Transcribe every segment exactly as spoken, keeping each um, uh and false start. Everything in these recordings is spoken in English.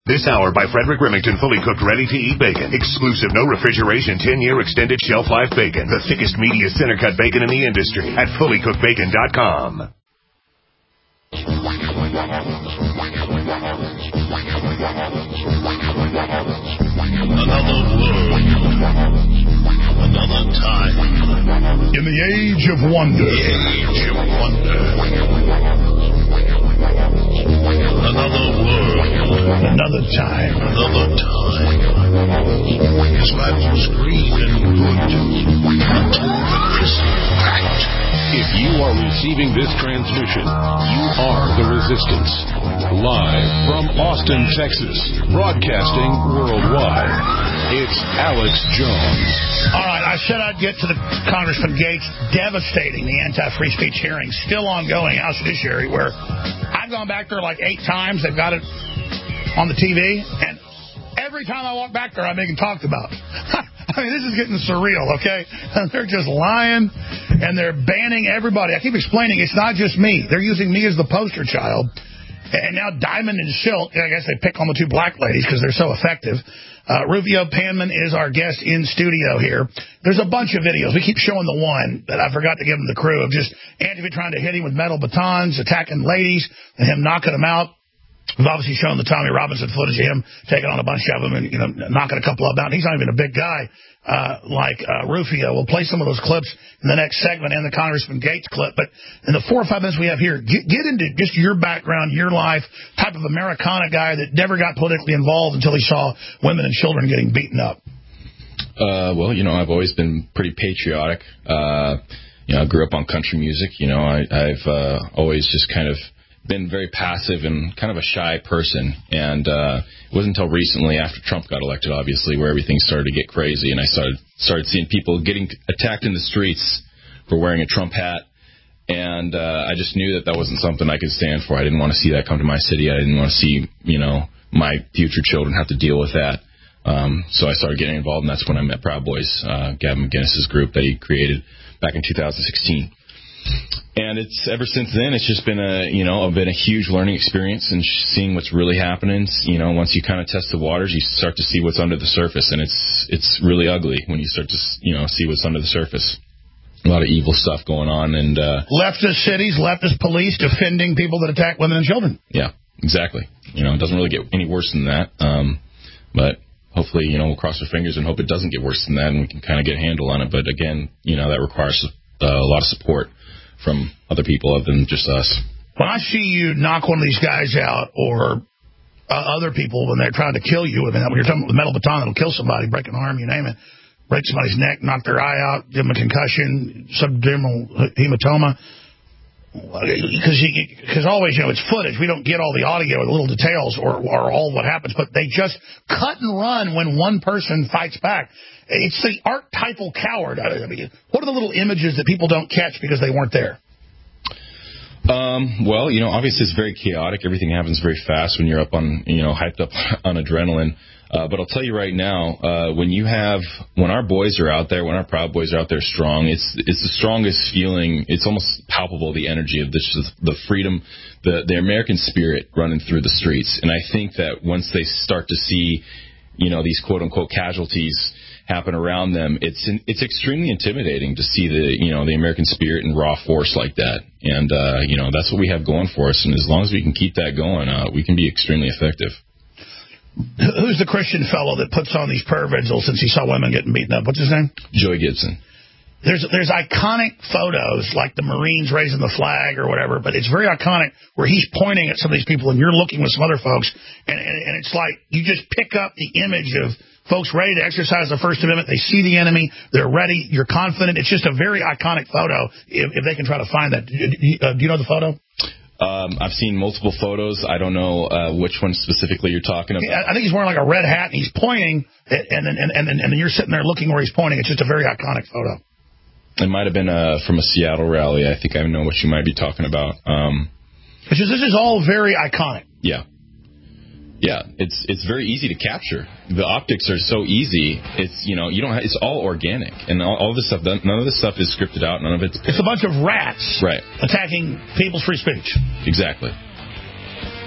This hour by Frederick Remington, fully cooked, ready-to-eat bacon. Exclusive, no refrigeration, ten-year extended shelf life bacon. The thickest, meatiest, center-cut bacon in the industry at fully cooked bacon dot com. Another world. Another time. In the age of wonder. The age of wonder. Another world. Another time. Another time. His life was green and good until the crystal cracked. If you are receiving this transmission, you are the Resistance. Live from Austin, Texas, broadcasting worldwide, it's Alex Jones. All right, I said I'd get to the Congressman Gates devastating the anti-free speech hearing, still ongoing, House Judiciary, where I've gone back there like eight times. They've got it on the T V, and every time I walk back there, I'm being talked about. I mean, this is getting surreal, okay? They're just lying, and they're banning everybody. I keep explaining, it's not just me. They're using me as the poster child. And now Diamond and Silk, I guess they pick on the two black ladies because they're so effective. Uh, Rufio Panman is our guest in studio here. There's a bunch of videos. We keep showing the one that I forgot to give him the crew of just Antifa trying to hit him with metal batons, attacking ladies, and him knocking them out. We've obviously shown the Tommy Robinson footage of him taking on a bunch of them and, you know, knocking a couple of them out. He's not even a big guy uh, like uh, Rufio. We'll play some of those clips in the next segment and the Congressman Gates clip. But in the four or five minutes we have here, get, get into just your background, your life, type of Americana guy that never got politically involved until he saw women and children getting beaten up. Uh, well, you know, I've always been pretty patriotic. Uh, you know, I grew up on country music. You know, I, I've uh, always just kind of been very passive and kind of a shy person, and uh, it wasn't until recently, after Trump got elected, obviously, where everything started to get crazy, and I started started seeing people getting attacked in the streets for wearing a Trump hat, and uh, I just knew that that wasn't something I could stand for. I didn't want to see that come to my city. I didn't want to see, you know, my future children have to deal with that. Um, so I started getting involved, and that's when I met Proud Boys, uh, Gavin McInnes's group that he created back in two thousand sixteen. And it's ever since then, it's just been a, you know, been a huge learning experience and seeing what's really happening. You know, once you kind of test the waters, you start to see what's under the surface, and it's it's really ugly when you start to, you know, see what's under the surface. A lot of evil stuff going on, and uh, leftist cities, leftist police defending people that attack women and children. Yeah, exactly. You know, it doesn't really get any worse than that. Um, but hopefully, you know, we'll cross our fingers and hope it doesn't get worse than that, and we can kind of get a handle on it. But again, you know, that requires uh, a lot of support from other people other than just us. When I see you knock one of these guys out, or uh, other people when they're trying to kill you, I mean, when you're talking about the metal baton that'll kill somebody, break an arm, you name it, break somebody's neck, knock their eye out, give them a concussion, subdermal hematoma, because because always, you know, it's footage. We don't get all the audio or the little details or, or all what happens, but they just cut and run when one person fights back. It's the archetypal coward. I mean, what are the little images that people don't catch because they weren't there? Um, well, you know, obviously it's very chaotic. Everything happens very fast when you're up on, you know, hyped up on adrenaline. Uh, but I'll tell you right now, uh, when you have, when our boys are out there, when our Proud Boys are out there strong, it's it's the strongest feeling. It's almost palpable, the energy of this, the freedom, the the American spirit running through the streets. And I think that once they start to see, you know, these quote unquote casualties happen around them, it's it's extremely intimidating to see the, you know, the American spirit and raw force like that. And, uh, you know, that's what we have going for us. And as long as we can keep that going, uh, we can be extremely effective. Who's the Christian fellow that puts on these pervids since he saw women getting beaten up? What's his name? Joey Gibson. There's there's iconic photos like the Marines raising the flag or whatever, but it's very iconic where he's pointing at some of these people and you're looking with some other folks, and, and, and it's like you just pick up the image of folks ready to exercise the First Amendment. They see the enemy. They're ready. You're confident. It's just a very iconic photo if, if they can try to find that. Do you, uh, do you know the photo? Um, I've seen multiple photos. I don't know uh, which one specifically you're talking about. I think he's wearing like a red hat, and he's pointing, and then and, and, and then you're sitting there looking where he's pointing. It's just a very iconic photo. It might have been uh, from a Seattle rally. I think I know what you might be talking about. Um, it's just, this is all very iconic. Yeah. Yeah, it's it's very easy to capture. The optics are so easy. It's, you know, you don't have, it's all organic, and all, all this stuff. None of this stuff is scripted out. None of it's. It's a bunch of rats, right, attacking people's free speech. Exactly. Uh,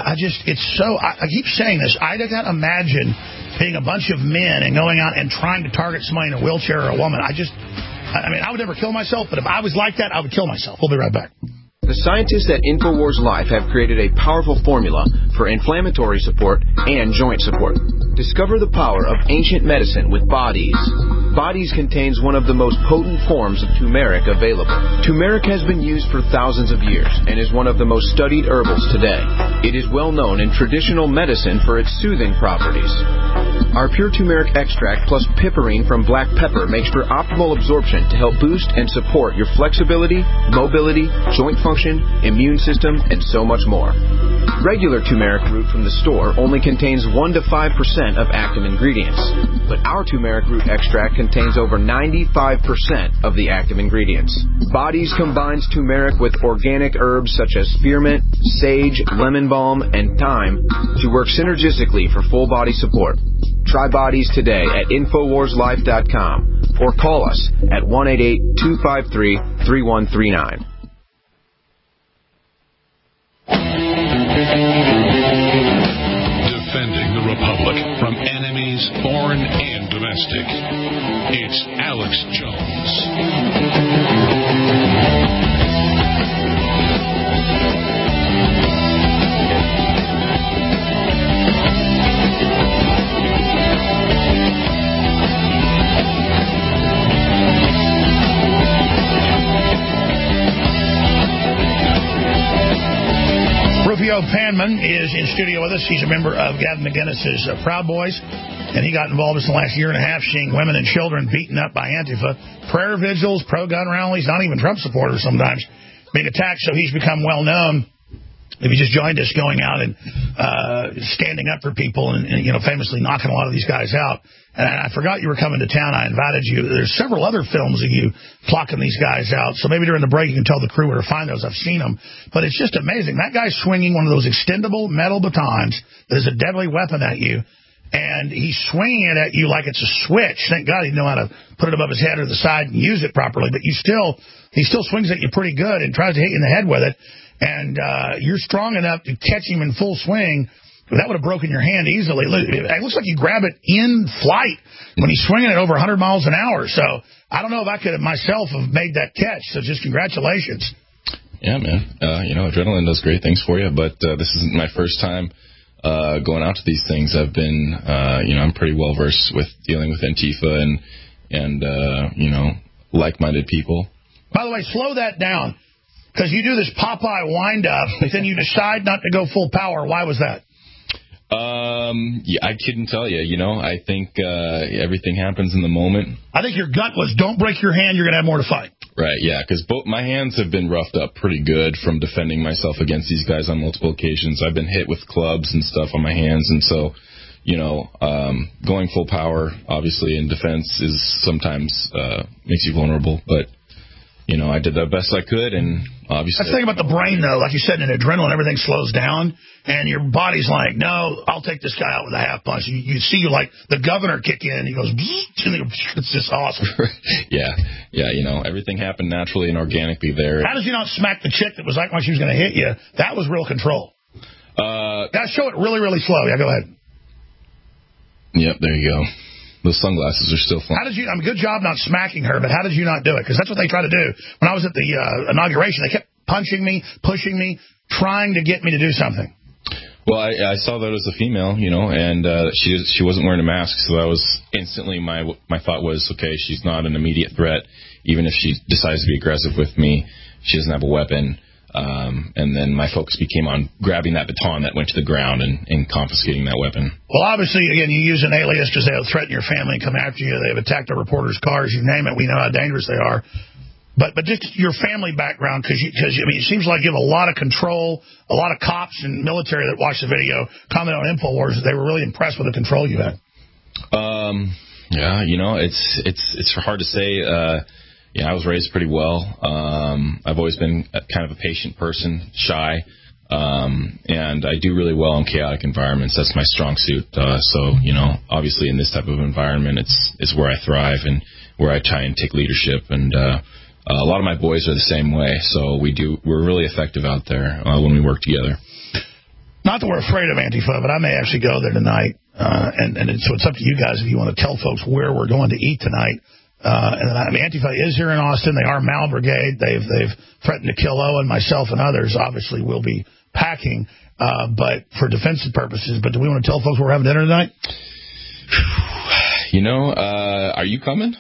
I just, it's so, I, I keep saying this, I can't imagine being a bunch of men and going out and trying to target somebody in a wheelchair or a woman. I just, I mean, I would never kill myself, but if I was like that, I would kill myself. We'll be right back. The scientists at InfoWars Life have created a powerful formula for inflammatory support and joint support. Discover the power of ancient medicine with Bodies. Bodies contains one of the most potent forms of turmeric available. Turmeric has been used for thousands of years and is one of the most studied herbals today. It is well known in traditional medicine for its soothing properties. Our pure turmeric extract plus piperine from black pepper makes for optimal absorption to help boost and support your flexibility, mobility, joint function, immune system, and so much more. Regular turmeric root from the store only contains one to five percent of active ingredients, but our turmeric root extract contains over ninety-five percent of the active ingredients. Bodies combines turmeric with organic herbs such as spearmint, sage, lemon balm, and thyme to work synergistically for full body support. Try Bodies today at Infowars Life dot com or call us at one eight eight, two five three, three one three nine. Defending the Republic from enemies, foreign and domestic. It's Alex Jones. Rufio Panman is in studio with us. He's a member of Gavin McInnes's uh, Proud Boys, and he got involved in the last year and a half seeing women and children beaten up by Antifa, prayer vigils, pro-gun rallies, not even Trump supporters sometimes being attacked, so he's become well-known. If you just joined us going out and uh, standing up for people and, and, you know, famously knocking a lot of these guys out. And I forgot you were coming to town. I invited you. There's several other films of you clocking these guys out. So maybe during the break you can tell the crew where to find those. I've seen them. But it's just amazing. That guy's swinging one of those extendable metal batons that is a deadly weapon at you. And he's swinging it at you like it's a switch. Thank God he know how to put it above his head or the side and use it properly. But you still, he still swings at you pretty good and tries to hit you in the head with it. And uh, you're strong enough to catch him in full swing. That would have broken your hand easily. It looks like you grab it in flight when he's swinging it over one hundred miles an hour. So I don't know if I could have myself have made that catch. So just congratulations. Yeah, man. Uh, you know, adrenaline does great things for you. But uh, this isn't my first time uh, going out to these things. I've been, uh, you know, I'm pretty well versed with dealing with Antifa and, and uh, you know, like-minded people. By the way, slow that down. Because you do this Popeye wind-up, but then you decide not to go full power. Why was that? Um, yeah, I couldn't tell you. You know, I think uh, everything happens in the moment. I think your gut was, don't break your hand, you're going to have more to fight. Right, yeah, because both my hands have been roughed up pretty good from defending myself against these guys on multiple occasions. I've been hit with clubs and stuff on my hands, and so, you know, um, going full power, obviously, in defense is sometimes uh, makes you vulnerable, but... You know, I did the best I could, and obviously... Let's think about the brain, though. Like you said, in adrenaline, everything slows down, and your body's like, no, I'll take this guy out with a half punch. You, you see, like, the governor kick in, and he goes, and he goes, it's just awesome. yeah, yeah, you know, everything happened naturally and organically there. How did you not smack the chick that was like when she was going to hit you? That was real control. Uh, Gotta show it really, really slow. Yeah, go ahead. Yep, there you go. Those sunglasses are still fun. How did you, I mean, good job not smacking her, but how did you not do it? Because that's what they try to do. When I was at the uh, inauguration, they kept punching me, pushing me, trying to get me to do something. Well, I, I saw that as a female, you know, and uh, she she wasn't wearing a mask, so that was instantly my my thought was, okay, she's not an immediate threat. Even if she decides to be aggressive with me, she doesn't have a weapon. Um, and then my focus became on grabbing that baton that went to the ground and, and confiscating that weapon. Well, obviously, again, you use an alias because they'll threaten your family and come after you. They've attacked our reporters' cars. You name it. We know how dangerous they are. But but just your family background, because because I mean, it seems like you have a lot of control. A lot of cops and military that watched the video comment on InfoWars that they were really impressed with the control you had. Um, yeah, you know, it's it's it's hard to say. Uh, Yeah, I was raised pretty well. Um, I've always been a, kind of a patient person, shy, um, and I do really well in chaotic environments. That's my strong suit. Uh, so, you know, obviously in this type of environment, it's it's where I thrive and where I try and take leadership. And uh, a lot of my boys are the same way. So we do we're really effective out there uh, when we work together. Not that we're afraid of Antifa, but I may actually go there tonight. Uh, and, and so it's up to you guys if you want to tell folks where we're going to eat tonight. Uh, and then, I mean, Antifa is here in Austin. They are Mal Brigade. They've they've threatened to kill Owen, myself, and others. Obviously, we'll be packing, uh, but for defensive purposes. But do we want to tell folks we're having dinner tonight? You know, uh, are you coming?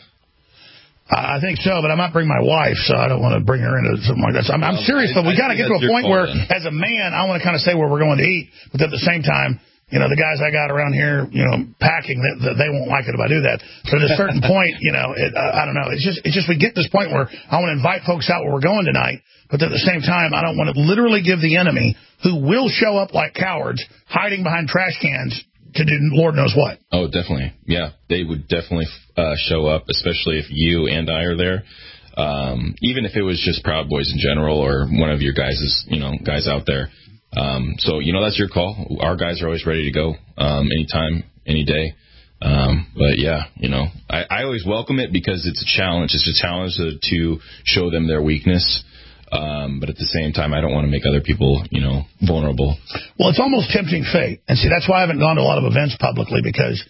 I think so, but I might bring my wife, so I don't want to bring her into something like that. So I'm, I'm serious, though. We got to get to a point where, then. as a man, I want to kind of say where we're going to eat, but at the same time, you know, the guys I got around here, you know, packing, they, they won't like it if I do that. But at a certain point, you know, it, uh, I don't know. It's just, it's just we get to this point where I want to invite folks out where we're going tonight, but at the same time, I don't want to literally give the enemy, who will show up like cowards, hiding behind trash cans, to do Lord knows what. Oh, definitely. Yeah, they would definitely uh, show up, especially if you and I are there. Um, even if it was just Proud Boys in general or one of your guys, you know, guys out there. Um, so, you know, that's your call. Our guys are always ready to go um, anytime, any day. Um, but, yeah, you know, I, I always welcome it because it's a challenge. It's a challenge to, to show them their weakness. Um, but at the same time, I don't want to make other people, you know, vulnerable. Well, it's almost tempting fate. And see, that's why I haven't gone to a lot of events publicly, because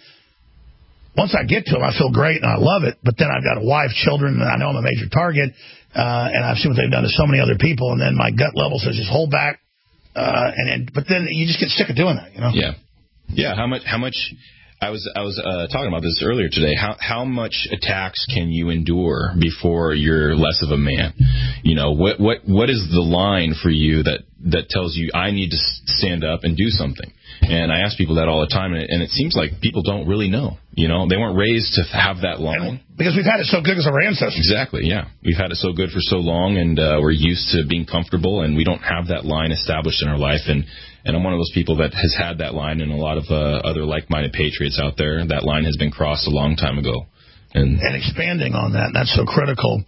once I get to them, I feel great and I love it. But then I've got a wife, children, and I know I'm a major target. Uh, and I've seen what they've done to so many other people. And then my gut level says, just hold back. Uh, and, and but then you just get sick of doing that, you know? Yeah. Yeah. How much, how much, I was I was uh, talking about this earlier today. How how much attacks can you endure before you're less of a man? You know, what what what is the line for you that, that tells you I need to stand up and do something? And I ask people that all the time, and it, and it seems like people don't really know. You know, they weren't raised to have that line. And because we've had it so good as our ancestors. Exactly, yeah. We've had it so good for so long, and uh, we're used to being comfortable, and we don't have that line established in our life. And, and I'm one of those people that has had that line, and a lot of uh, other like-minded patriots out there, that line has been crossed a long time ago. And, and expanding on that, that's so critical.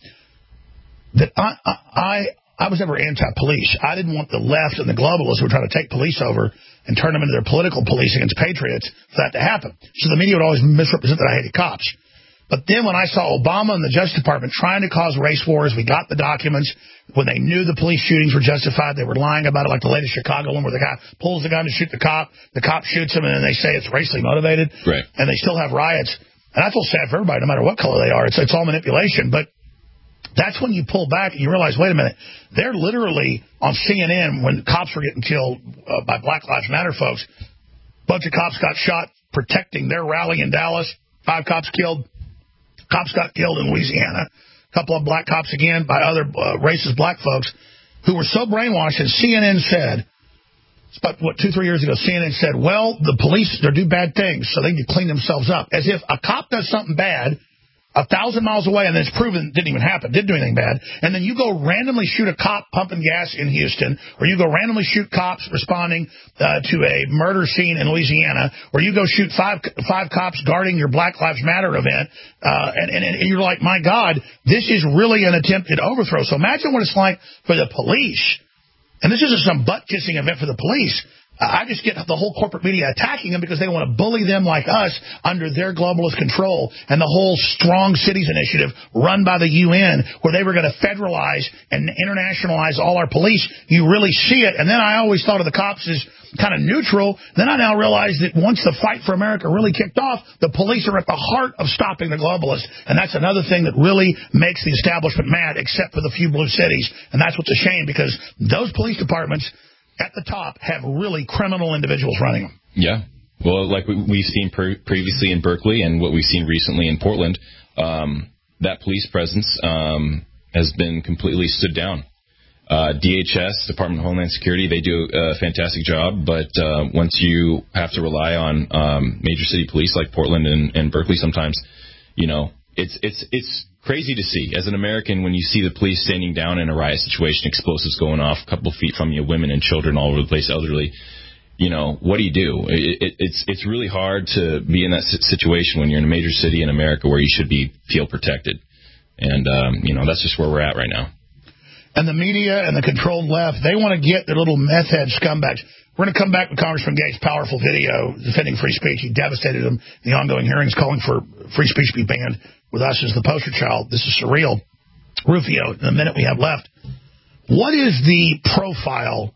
That I, I, I was never anti-police. I didn't want the left and the globalists who were trying to take police over and turn them into their political police against patriots for that to happen. So the media would always misrepresent that I hated cops. But then when I saw Obama and the Justice Department trying to cause race wars, we got the documents. When they knew the police shootings were justified, they were lying about it, like the latest Chicago one where the guy pulls the gun to shoot the cop, the cop shoots him, and then they say it's racially motivated. Right. And they still have riots. And I feel sad for everybody, no matter what color they are. It's, it's all manipulation. But that's when you pull back and you realize, wait a minute, they're literally on C N N when cops were getting killed uh, by Black Lives Matter folks. A bunch of cops got shot protecting their rally in Dallas. Five cops killed. Cops got killed in Louisiana. A couple of black cops again by other uh, racist black folks who were so brainwashed. And C N N said, it's about, what, two, three years ago, C N N said, well, the police, they do bad things, so they need to clean themselves up. As if a cop does something bad a thousand miles away, and then it's proven it didn't even happen, didn't do anything bad, and then you go randomly shoot a cop pumping gas in Houston, or you go randomly shoot cops responding uh, to a murder scene in Louisiana, or you go shoot five five cops guarding your Black Lives Matter event, uh, and, and, and you're like, my God, this is really an attempted overthrow. So imagine what it's like for the police, and this isn't some butt-kissing event for the police. I just get the whole corporate media attacking them because they want to bully them like us under their globalist control, and the whole Strong Cities initiative run by the U N where they were going to federalize and internationalize all our police. You really see it. And then I always thought of the cops as kind of neutral. Then I now realize that once the fight for America really kicked off, the police are at the heart of stopping the globalists. And that's another thing that really makes the establishment mad, except for the few blue cities. And that's what's a shame, because those police departments at the top have really criminal individuals running them. Yeah. Well, like we've seen pre- previously in Berkeley and what we've seen recently in Portland, um, that police presence um, has been completely stood down. Uh, D H S, Department of Homeland Security, they do a fantastic job, but uh, once you have to rely on um, major city police like Portland and, and Berkeley sometimes, you know, it's it's it's crazy to see. As an American, when you see the police standing down in a riot situation, explosives going off a couple of feet from you, women and children all over the place, elderly, you know, what do you do? It, it, it's it's really hard to be in that situation when you're in a major city in America where you should be feel protected. And, um, you know, that's just where we're at right now. And the media and the controlled left, they want to get the little meth head scumbags. We're going to come back with Congressman Gates' powerful video defending free speech. He devastated him in the ongoing hearings, calling for free speech to be banned, with us as the poster child. This is surreal. Rufio, in the minute we have left, what is the profile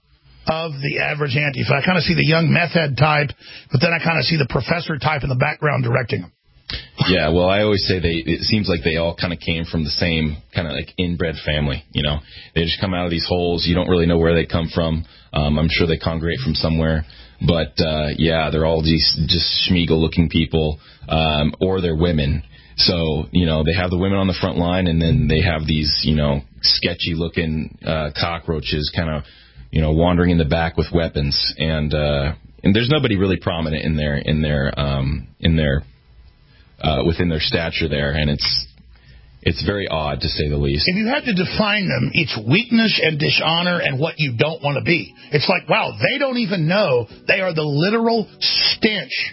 of the average Antifa. I kind of see the young meth head type, but then I kind of see the professor type in the background directing them. Yeah, well, I always say they. It seems like they all kind of came from the same kind of like inbred family. You know, they just come out of these holes. You don't really know where they come from. Um, I'm sure they congregate from somewhere. But, uh, yeah, they're all these just Schmiegel-looking people, um, or they're women. So, you know, they have the women on the front line, and then they have these, you know, sketchy-looking uh, cockroaches kind of, you know, wandering in the back with weapons. And uh, and there's nobody really prominent in their in their um, in their uh, within their stature there, and it's it's very odd to say the least. If you had to define them, it's weakness and dishonor and what you don't want to be. It's like, wow, they don't even know they are the literal stench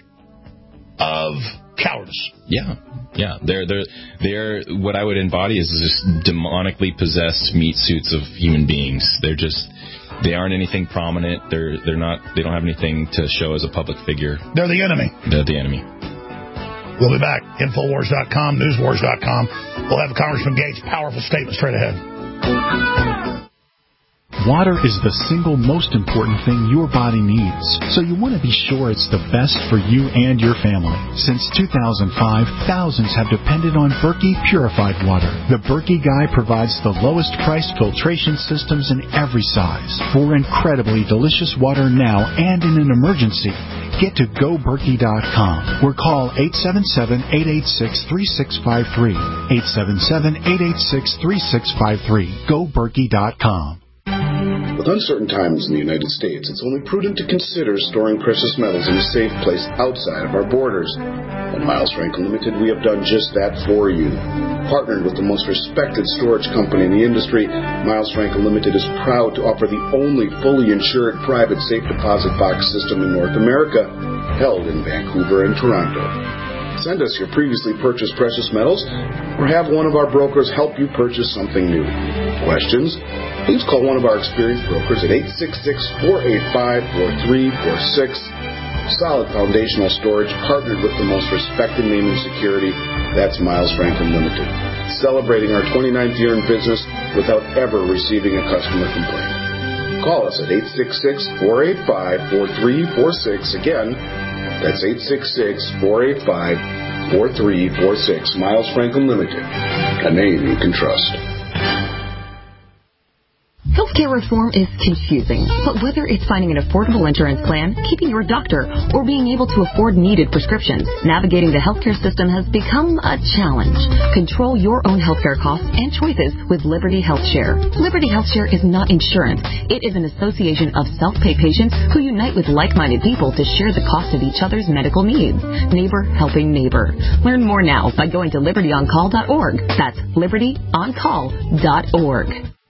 of cowardice. Yeah, yeah. They're they're they're what I would embody is just demonically possessed meat suits of human beings. They're just they aren't anything prominent. They're they're not they don't have anything to show as a public figure. They're the enemy. They're the enemy. We'll be back. Infowars dot com, Newswars dot com. We'll have Congressman Gates' powerful statement straight ahead. Water is the single most important thing your body needs, so you want to be sure it's the best for you and your family. Since two thousand five, thousands have depended on Berkey purified water. The Berkey Guy provides the lowest priced filtration systems in every size for incredibly delicious water now and in an emergency. Get to go berkey dot com or call eight seven seven, eight eight six, three six five three. eight seven seven, eight eight six, three six five three. go berkey dot com. With uncertain times in the United States, it's only prudent to consider storing precious metals in a safe place outside of our borders. At Miles Franklin Limited, we have done just that for you. Partnered with the most respected storage company in the industry, Miles Franklin Limited is proud to offer the only fully insured private safe deposit box system in North America, held in Vancouver and Toronto. Send us your previously purchased precious metals or have one of our brokers help you purchase something new. Questions? Please call one of our experienced brokers at eight six six, four eight five, four three four six. Solid foundational storage partnered with the most respected name in security. That's Miles Franklin Limited. Celebrating our twenty-ninth year in business without ever receiving a customer complaint. Call us at eight six six, four eight five, four three four six. Again, that's eight six six, four eight five, four three four six. Miles Franklin Limited, a name you can trust. Healthcare reform is confusing, but whether it's finding an affordable insurance plan, keeping your doctor, or being able to afford needed prescriptions, navigating the healthcare system has become a challenge. Control your own healthcare costs and choices with Liberty HealthShare. Liberty HealthShare is not insurance. It is an association of self-pay patients who unite with like-minded people to share the cost of each other's medical needs. Neighbor helping neighbor. Learn more now by going to liberty on call dot org. That's liberty on call dot org.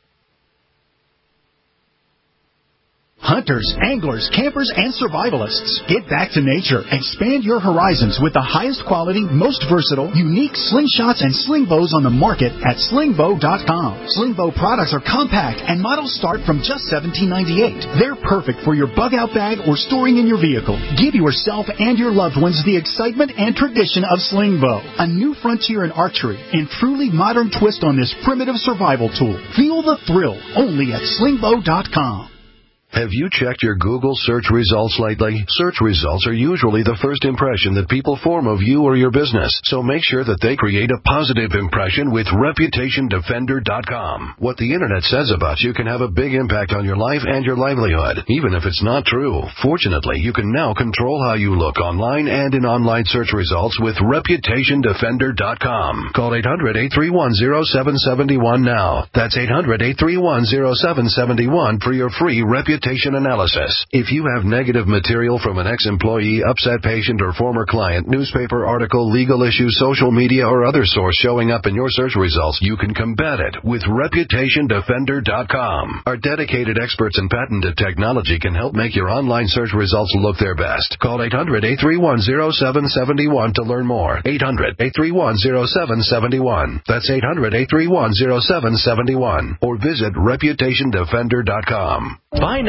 Hunters, anglers, campers, and survivalists, get back to nature. Expand your horizons with the highest quality, most versatile, unique slingshots and sling bows on the market at sling bow dot com. Sling bow products are compact and models start from just seventeen ninety-eight. They're perfect for your bug-out bag or storing in your vehicle. Give yourself and your loved ones the excitement and tradition of sling bow, a new frontier in archery and truly modern twist on this primitive survival tool. Feel the thrill only at sling bow dot com. Have you checked your Google search results lately? Search results are usually the first impression that people form of you or your business, so make sure that they create a positive impression with reputation defender dot com. What the Internet says about you can have a big impact on your life and your livelihood, even if it's not true. Fortunately, you can now control how you look online and in online search results with reputation defender dot com. Call eight hundred, eight three one, zero seven seven one now. That's eight hundred, eight three one, zero seven seven one for your free reputation analysis. If you have negative material from an ex-employee, upset patient, or former client, newspaper article, legal issue, social media, or other source showing up in your search results, you can combat it with reputation defender dot com. Our dedicated experts in patented technology can help make your online search results look their best. Call eight hundred, eight three one, zero seven seven one to learn more. eight hundred, eight three one, zero seven seven one. That's eight hundred, eight three one, zero seven seven one. Or visit reputation defender dot com. Buy now.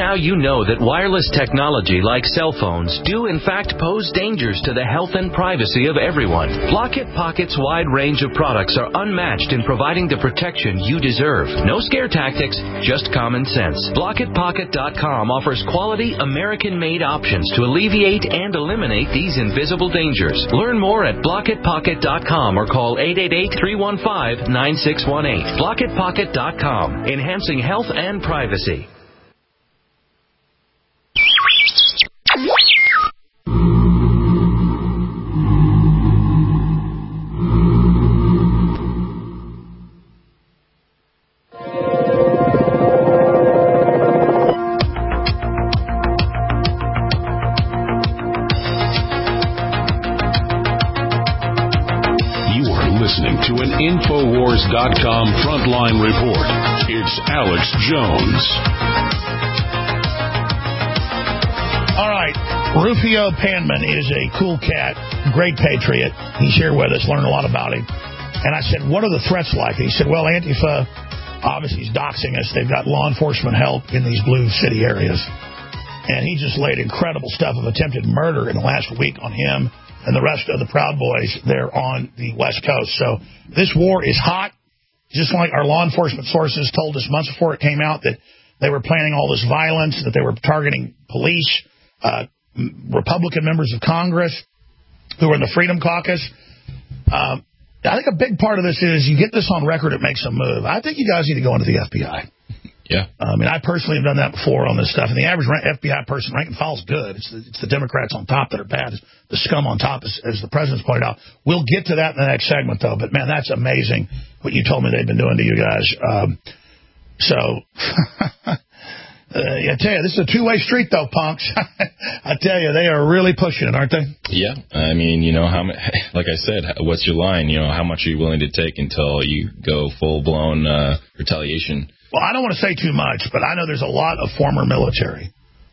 now you know that wireless technology like cell phones do in fact pose dangers to the health and privacy of everyone. Blockit Pocket's wide range of products are unmatched in providing the protection you deserve. No scare tactics, just common sense. Blockit Pocket dot com offers quality American-made options to alleviate and eliminate these invisible dangers. Learn more at Blockit Pocket dot com or call eight eight eight, three one five, nine six one eight. Blockit Pocket dot com, enhancing health and privacy. Infowars dot com Frontline Report. It's Alex Jones. All right. Rufio Panman is a cool cat, great patriot. He's here with us, learned a lot about him. And I said, what are the threats like? And he said, well, Antifa, obviously, is doxing us. They've got law enforcement help in these blue city areas. And he just laid incredible stuff of attempted murder in the last week on him and the rest of the Proud Boys there on the West Coast. So this war is hot, just like our law enforcement sources told us months before it came out that they were planning all this violence, that they were targeting police, uh, Republican members of Congress who were in the Freedom Caucus. Um, I think a big part of this is you get this on record, it makes a move. I think you guys need to go into the F B I. Yeah. I mean, I personally have done that before on this stuff. And the average F B I person, rank and file, is good. It's the, it's the Democrats on top that are bad. It's the scum on top, as, as the president's pointed out. We'll get to that in the next segment, though. But, man, that's amazing what you told me they've been doing to you guys. Um, so, uh, I tell you, this is a two-way street, though, punks. I tell you, they are really pushing it, aren't they? Yeah. I mean, you know, how like I said, what's your line? You know, how much are you willing to take until you go full-blown uh, retaliation? Well, I don't want to say too much, but I know there's a lot of former military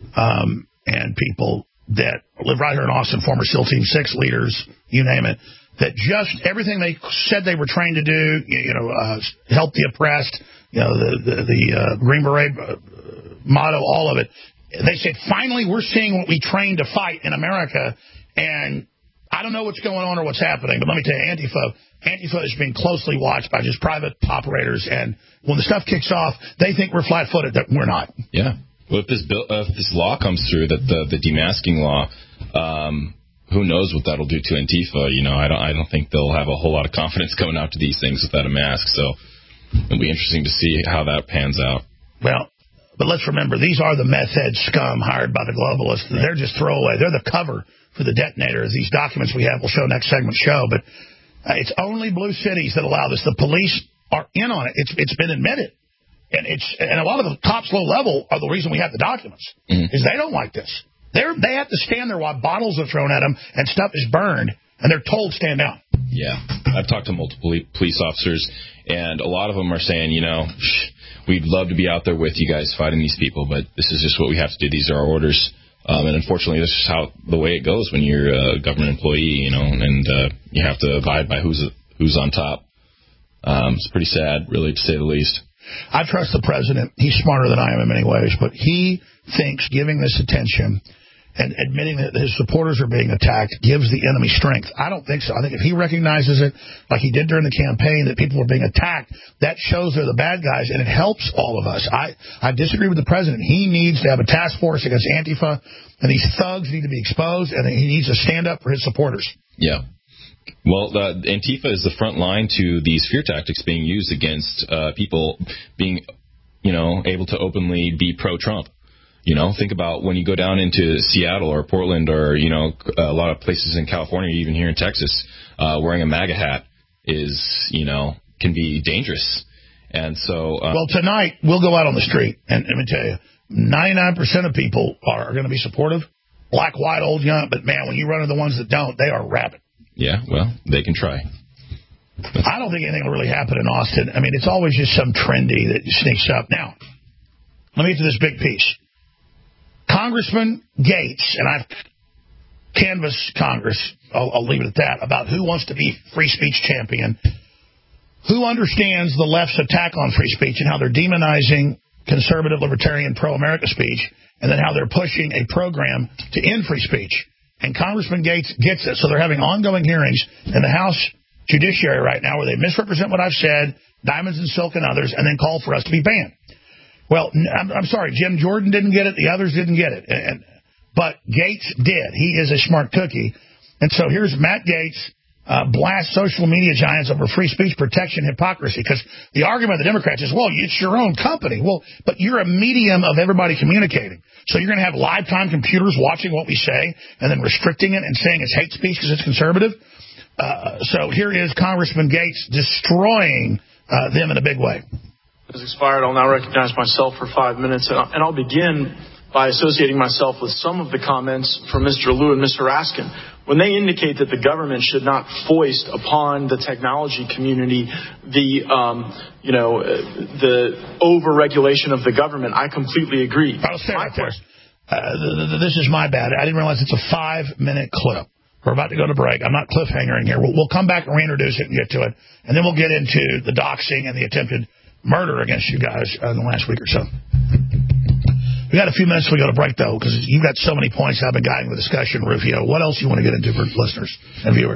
um, and people that live right here in Austin, former SEAL Team six leaders, you name it, that just everything they said they were trained to do, you, you know, uh, help the oppressed, you know, the, the, the uh, Green Beret uh, motto, all of it. They said, finally, we're seeing what we trained to fight in America, and I don't know what's going on or what's happening, but let me tell you, Antifa, Antifa is being closely watched by just private operators, and when the stuff kicks off, they think we're flat-footed, that we're not. Yeah. Well, if this bill, uh, if this law comes through, that the, the demasking law, um, who knows what that'll do to Antifa? You know, I don't, I don't think they'll have a whole lot of confidence coming out to these things without a mask. So it'll be interesting to see how that pans out. Well, but let's remember, these are the meth head scum hired by the globalists. They're just throwaway. They're the cover for the detonators. These documents we have will show next segment show, but uh, it's only blue cities that allow this. The police are in on it. It's it's been admitted. And it's and a lot of the tops low level are the reason we have the documents, mm-hmm. is they don't like this. They're they have to stand there while bottles are thrown at them and stuff is burned, and they're told stand down. Yeah, I've talked to multiple police officers, and a lot of them are saying, you know, we'd love to be out there with you guys fighting these people, but this is just what we have to do. These are our orders. Um, and unfortunately, this is how the way it goes when you're a government employee, you know, and uh, you have to abide by who's who's on top. Um, it's pretty sad, really, to say the least. I trust the president. He's smarter than I am in many ways, but he thinks giving this attention and admitting that his supporters are being attacked gives the enemy strength. I don't think so. I think if he recognizes it, like he did during the campaign, that people were being attacked, that shows they're the bad guys, and it helps all of us. I, I disagree with the president. He needs to have a task force against Antifa, and these thugs need to be exposed, and he needs to stand up for his supporters. Yeah. Well, uh, Antifa is the front line to these fear tactics being used against uh, people being, you know, able to openly be pro-Trump. You know, think about when you go down into Seattle or Portland or, you know, a lot of places in California, even here in Texas, uh, wearing a MAGA hat is, you know, can be dangerous. And so... Uh, well, tonight, we'll go out on the street, and let me tell you, ninety-nine percent of people are, are going to be supportive. Black, white, old, young, but, man, when you run into the ones that don't, they are rabid. Yeah, well, they can try. I don't think anything will really happen in Austin. I mean, it's always just some trendy that sneaks up. Now, let me get to this big piece. Congressman Gates, and I've canvassed Congress, I'll, I'll leave it at that, about who wants to be free speech champion, who understands the left's attack on free speech and how they're demonizing conservative, libertarian, pro-America speech, and then how they're pushing a program to end free speech. And Congressman Gates gets it. So they're having ongoing hearings in the House Judiciary right now where they misrepresent what I've said, Diamonds and Silk and others, and then call for us to be banned. Well, I'm, I'm sorry, Jim Jordan didn't get it. The others didn't get it. And, but Gates did. He is a smart cookie. And so here's Matt Gates uh, blast social media giants over free speech protection hypocrisy. Because the argument of the Democrats is, well, it's your own company. Well, but you're a medium of everybody communicating. So you're going to have lifetime computers watching what we say and then restricting it and saying it's hate speech because it's conservative. Uh, so here is Congressman Gates destroying uh, them in a big way. Has expired. I'll now recognize myself for five minutes, and I'll, and I'll begin by associating myself with some of the comments from Mister Lieu and Mister Raskin when they indicate that the government should not foist upon the technology community the, um, you know, the over-regulation of the government. I completely agree. I'll stay right there. Uh, this is my bad. I didn't realize it's a five-minute clip. We're about to go to break. I'm not cliffhangering here. We'll, we'll come back and reintroduce it and get to it, and then we'll get into the doxing and the attempted murder against you guys uh, in the last week or so. We got a few minutes before we go to break, though, because you've got so many points that have been guiding the discussion, Rufio. What else you want to get into for listeners and viewers?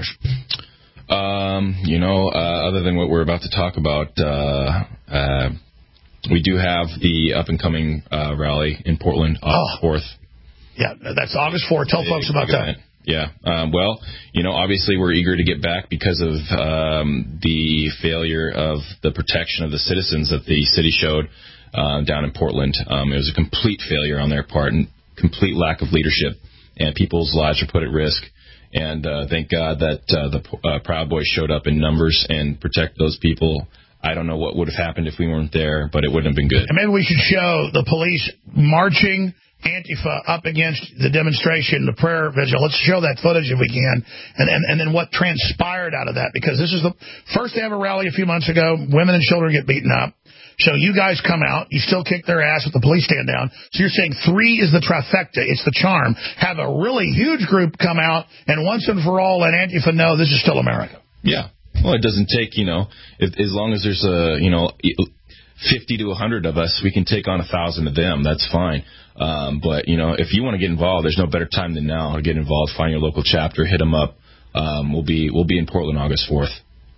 Um, you know, uh, other than what we're about to talk about, uh, uh, we do have the up-and-coming uh, rally in Portland, August fourth. Yeah, that's August fourth. Tell folks about that. Yeah. Um, well, you know, obviously we're eager to get back because of um, the failure of the protection of the citizens that the city showed uh, down in Portland. Um, it was a complete failure on their part and complete lack of leadership, and people's lives are put at risk. And uh, thank God that uh, the uh, Proud Boys showed up in numbers and protect those people. I don't know what would have happened if we weren't there, but it wouldn't have been good. And maybe we should show the police marching Antifa up against the demonstration, the prayer vigil. Let's show that footage if we can, and, and, and then what transpired out of that, because this is the first they have a rally a few months ago. Women and children get beaten up. So you guys come out. You still kick their ass with the police stand down. So you're saying three is the trifecta. It's the charm. Have a really huge group come out, and once and for all let Antifa know this is still America. Yeah. Well, it doesn't take, you know, if, as long as there's a, you know, fifty to one hundred of us, we can take on one thousand of them. That's fine. Um, but, you know, if you want to get involved, there's no better time than now to get involved. Find your local chapter, hit them up. Um, we'll be we'll be in Portland August fourth.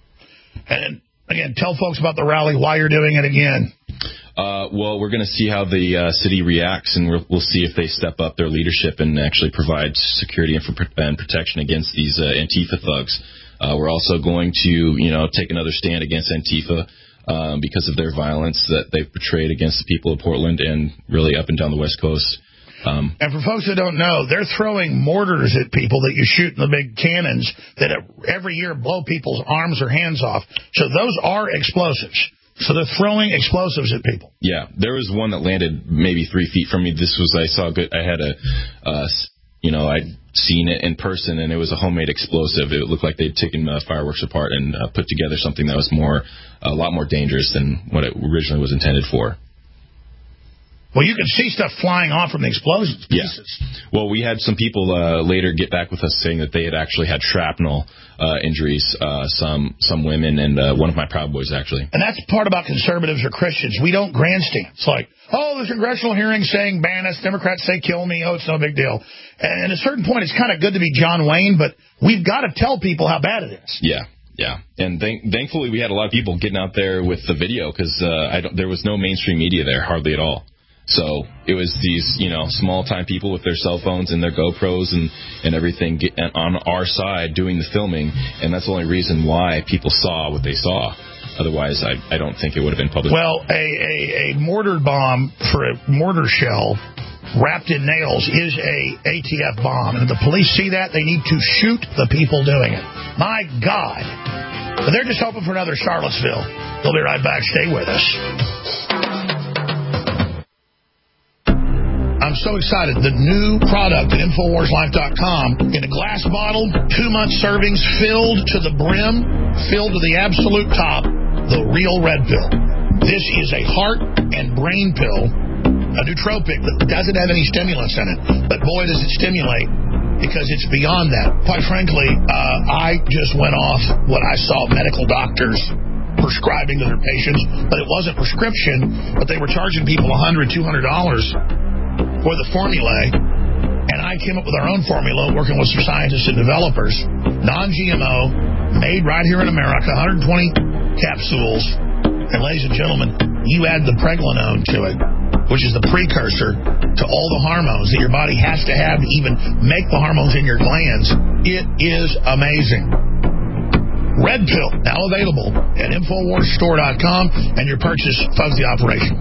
And, again, tell folks about the rally, why you're doing it again. Uh, well, we're going to see how the uh, city reacts, and we'll, we'll see if they step up their leadership and actually provide security and, for, and protection against these uh, Antifa thugs. Uh, we're also going to, you know, take another stand against Antifa um, because of their violence that they've portrayed against the people of Portland and really up and down the West Coast. Um, and for folks that don't know, they're throwing mortars at people that you shoot in the big cannons that every year blow people's arms or hands off. So those are explosives. So they're throwing explosives at people. Yeah, there was one that landed maybe three feet from me. This was, I saw good, I had a, uh, you know, I'd seen it in person, and it was a homemade explosive. It looked like they'd taken uh, fireworks apart and uh, put together something that was more, a lot more dangerous than what it originally was intended for. Well, you can see stuff flying off from the explosions pieces. Yeah. Well, we had some people uh, later get back with us saying that they had actually had shrapnel uh, injuries, uh, some some women, and uh, one of my Proud Boys, actually. And that's part about conservatives or Christians. We don't grandstand. It's like, oh, there's a congressional hearing saying ban us. Democrats say kill me. Oh, it's no big deal. And at a certain point, it's kind of good to be John Wayne, but we've got to tell people how bad it is. Yeah. Yeah, and th- thankfully we had a lot of people getting out there with the video because uh, I don't, there was no mainstream media there, hardly at all. So it was these, you know, small-time people with their cell phones and their GoPros and, and everything get, on our side doing the filming, and that's the only reason why people saw what they saw. Otherwise, I, I don't think it would have been public. Well, a, a, a mortar bomb for a mortar shell wrapped in nails is a A T F bomb. And if the police see that, they need to shoot the people doing it. My God. But they're just hoping for another Charlottesville. We'll be right back. Stay with us. I'm so excited. The new product at Infowars Life dot com in a glass bottle, two-month servings filled to the brim, filled to the absolute top, the Real Red Pill. This is a heart and brain pill, a nootropic that doesn't have any stimulants in it. But boy, does it stimulate, because it's beyond that. Quite frankly, uh, I just went off what I saw medical doctors prescribing to their patients, but it wasn't prescription, but they were charging people one hundred dollars, two hundred dollars for the formulae. And I came up with our own formula, working with some scientists and developers, non-G M O, made right here in America, one hundred twenty capsules. And ladies and gentlemen, you add the pregnenolone to it, which is the precursor to all the hormones that your body has to have to even make the hormones in your glands. It is amazing. Red Pill, now available at Infowars Store dot com, and your purchase funds the operation.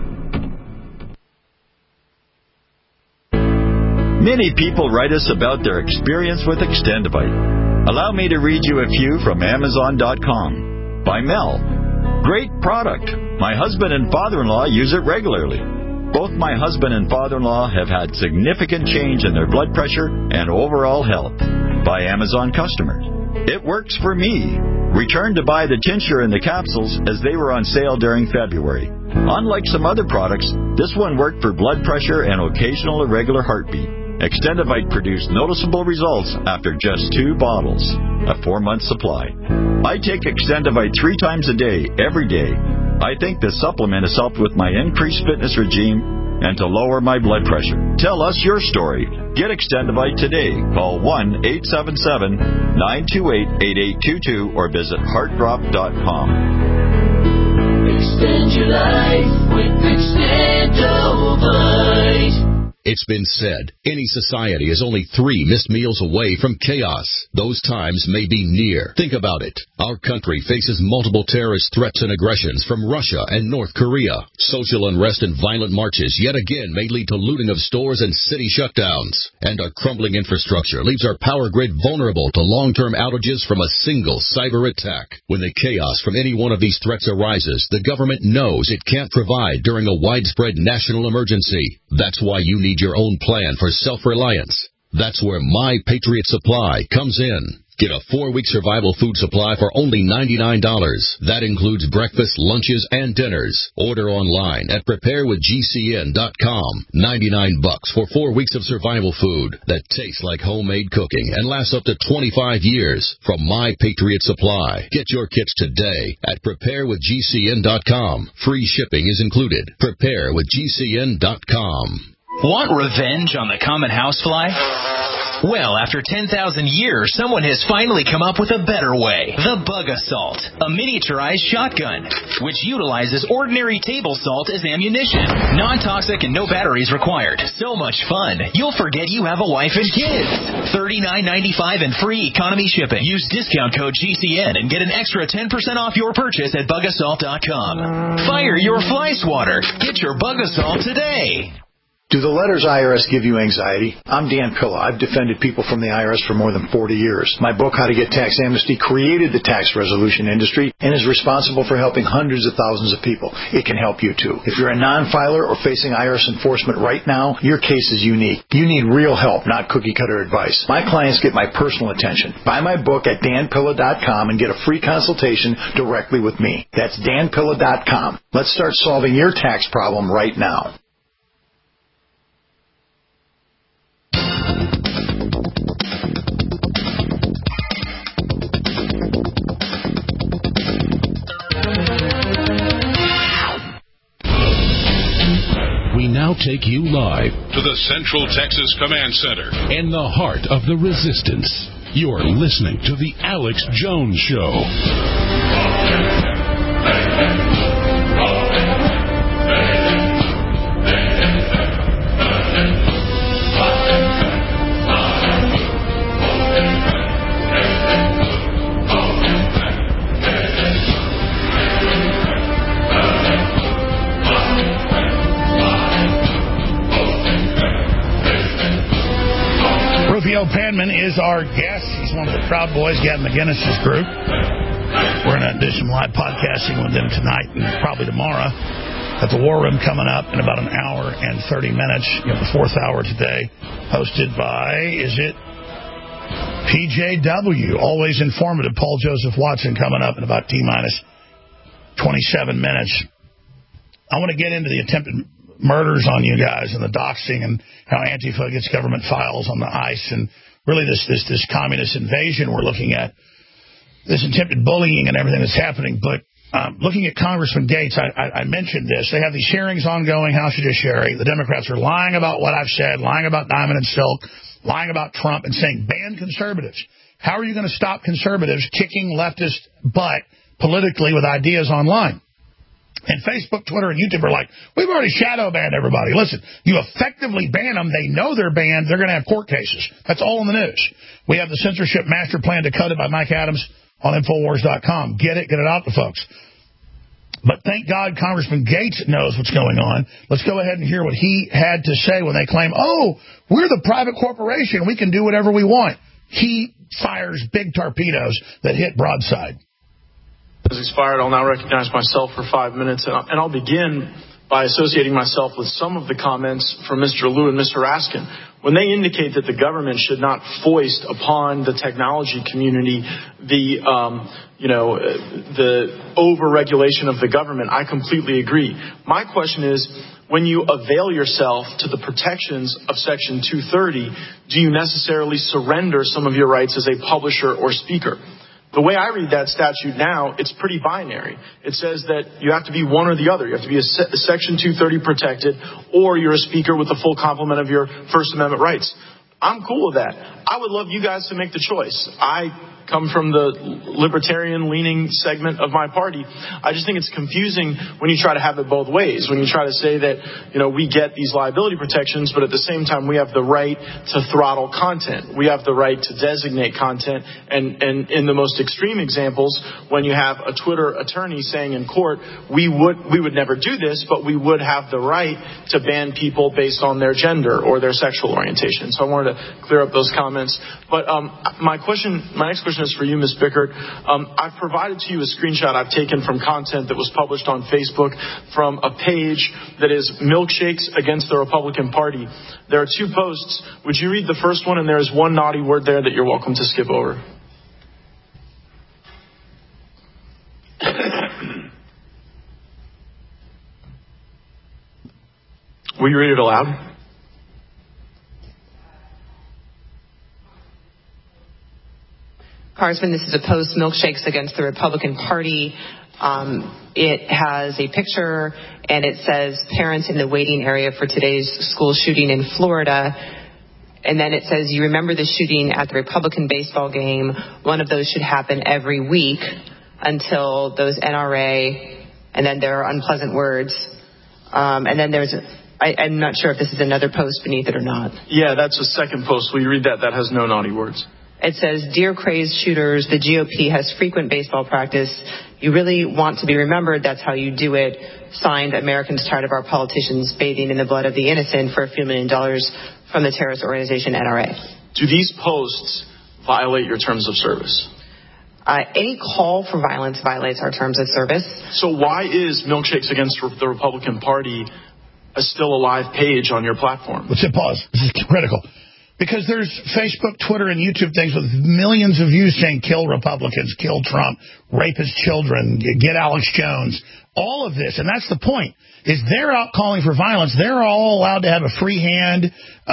Many people write us about their experience with Extendivite. Allow me to read you a few from Amazon dot com. By Mel. Great product. My husband and father-in-law use it regularly. Both my husband and father-in-law have had significant change in their blood pressure and overall health. By Amazon customers. It works for me. Returned to buy the tincture and the capsules as they were on sale during February. Unlike some other products, this one worked for blood pressure and occasional irregular heartbeat. Extendivite produced noticeable results after just two bottles, a four-month supply. I take Extendivite three times a day, every day. I think this supplement has helped with my increased fitness regime and to lower my blood pressure. Tell us your story. Get Extendivite today. Call one eight seven seven, nine two eight, eight eight two two or visit heart drop dot com. Extend your life with Extendivite. It's been said, any society is only three missed meals away from chaos. Those times may be near. Think about it. Our country faces multiple terrorist threats and aggressions from Russia and North Korea. Social unrest and violent marches yet again may lead to looting of stores and city shutdowns. And our crumbling infrastructure leaves our power grid vulnerable to long-term outages from a single cyber attack. When the chaos from any one of these threats arises, the government knows it can't provide during a widespread national emergency. That's why you need your own plan for self-reliance. That's where My Patriot Supply comes in. Get a four-week survival food supply for only ninety-nine dollars. That includes breakfast, lunches, and dinners. Order online at prepare with G C N dot com. ninety-nine bucks for four weeks of survival food that tastes like homemade cooking and lasts up to twenty-five years from My Patriot Supply. Get your kits today at prepare with G C N dot com. Free shipping is included. prepare with G C N dot com. Want revenge on the common housefly? Well, after ten thousand years, someone has finally come up with a better way. The Bug Assault, a miniaturized shotgun, which utilizes ordinary table salt as ammunition. Non-toxic and no batteries required. So much fun, you'll forget you have a wife and kids. thirty-nine ninety-five and free economy shipping. Use discount code G C N and get an extra ten percent off your purchase at bug assault dot com. Fire your fly swatter. Get your Bug Assault today. Do the letters I R S give you anxiety? I'm Dan Pilla. I've defended people from the I R S for more than forty years. My book, How to Get Tax Amnesty, created the tax resolution industry and is responsible for helping hundreds of thousands of people. It can help you, too. If you're a non-filer or facing I R S enforcement right now, your case is unique. You need real help, not cookie-cutter advice. My clients get my personal attention. Buy my book at Dan Pilla dot com and get a free consultation directly with me. That's Dan Pilla dot com. Let's start solving your tax problem right now. We now take you live to the Central Texas Command Center in the heart of the resistance. You're listening to The Alex Jones Show. Rufio Penman is our guest. He's one of the Proud Boys, Gavin McInnes's group. We're going to do some live podcasting with them tonight and probably tomorrow at the War Room coming up in about an hour and thirty minutes. You know, the fourth hour today, hosted by, is it P J W? Always informative. Paul Joseph Watson coming up in about T-minus twenty-seven minutes. I want to get into the attempted murders on you guys and the doxing and how Antifa gets government files on the ICE and really this this this communist invasion we're looking at, this attempted bullying and everything that's happening. But Um, looking at Congressman Gates, I, I, I mentioned this. They have these hearings ongoing, House Judiciary. The Democrats are lying about what I've said, lying about Diamond and Silk, lying about Trump, and saying ban conservatives. How are you going to stop conservatives kicking leftist butt politically with ideas online? And Facebook, Twitter, and YouTube are like, we've already shadow banned everybody. Listen, you effectively ban them. They know they're banned. They're going to have court cases. That's all in the news. We have the censorship master plan decoded by Mike Adams on Infowars dot com. Get it. Get it out to folks. But thank God Congressman Gates knows what's going on. Let's go ahead and hear what he had to say when they claim, oh, we're the private corporation. We can do whatever we want. He fires big torpedoes that hit broadside. As expired, I'll now recognize myself for five minutes, and I'll, and I'll begin by associating myself with some of the comments from Mister Liu and Mister Raskin. When they indicate that the government should not foist upon the technology community the, um, you know, the over-regulation of the government, I completely agree. My question is, when you avail yourself to the protections of Section two thirty, do you necessarily surrender some of your rights as a publisher or speaker? The way I read that statute now, it's pretty binary. It says that you have to be one or the other. You have to be a, se- a Section two thirty protected, or you're a speaker with the full complement of your First Amendment rights. I'm cool with that. I would love you guys to make the choice. I come from the libertarian-leaning segment of my party. I just think it's confusing when you try to have it both ways, when you try to say that, you know, we get these liability protections, but at the same time we have the right to throttle content. We have the right to designate content. And, and in the most extreme examples, when you have a Twitter attorney saying in court, we would, we would never do this, but we would have the right to ban people based on their gender or their sexual orientation. So I wanted to clear up those comments. But um, my question, my next question is for you, Miz Bickert. Um, I've provided to you a screenshot I've taken from content that was published on Facebook from a page that is Milkshakes Against the Republican Party. There are two posts. Would you read the first one? And there is one naughty word there that you're welcome to skip over. Will you read it aloud? Congressman, this is a post, Milkshakes Against the Republican Party. Um, it has a picture, and it says, parents in the waiting area for today's school shooting in Florida. And then it says, you remember the shooting at the Republican baseball game. One of those should happen every week until those N R A, and then there are unpleasant words. Um, and then there's, I, I'm not sure if this is another post beneath it or not. Yeah, that's a second post. Will you read that? That has no naughty words. It says, dear crazed shooters, the G O P has frequent baseball practice. You really want to be remembered. That's how you do it. Signed, Americans tired of our politicians bathing in the blood of the innocent for a few million dollars from the terrorist organization N R A. Do these posts violate your terms of service? Uh, any call for violence violates our terms of service. So why is Milkshakes Against the Republican Party a still alive page on your platform? Let's hit pause. This is critical. Because there's Facebook, Twitter, and YouTube things with millions of views saying kill Republicans, kill Trump, rape his children, get Alex Jones, all of this. And that's the point, is they're out calling for violence. They're all allowed to have a free hand.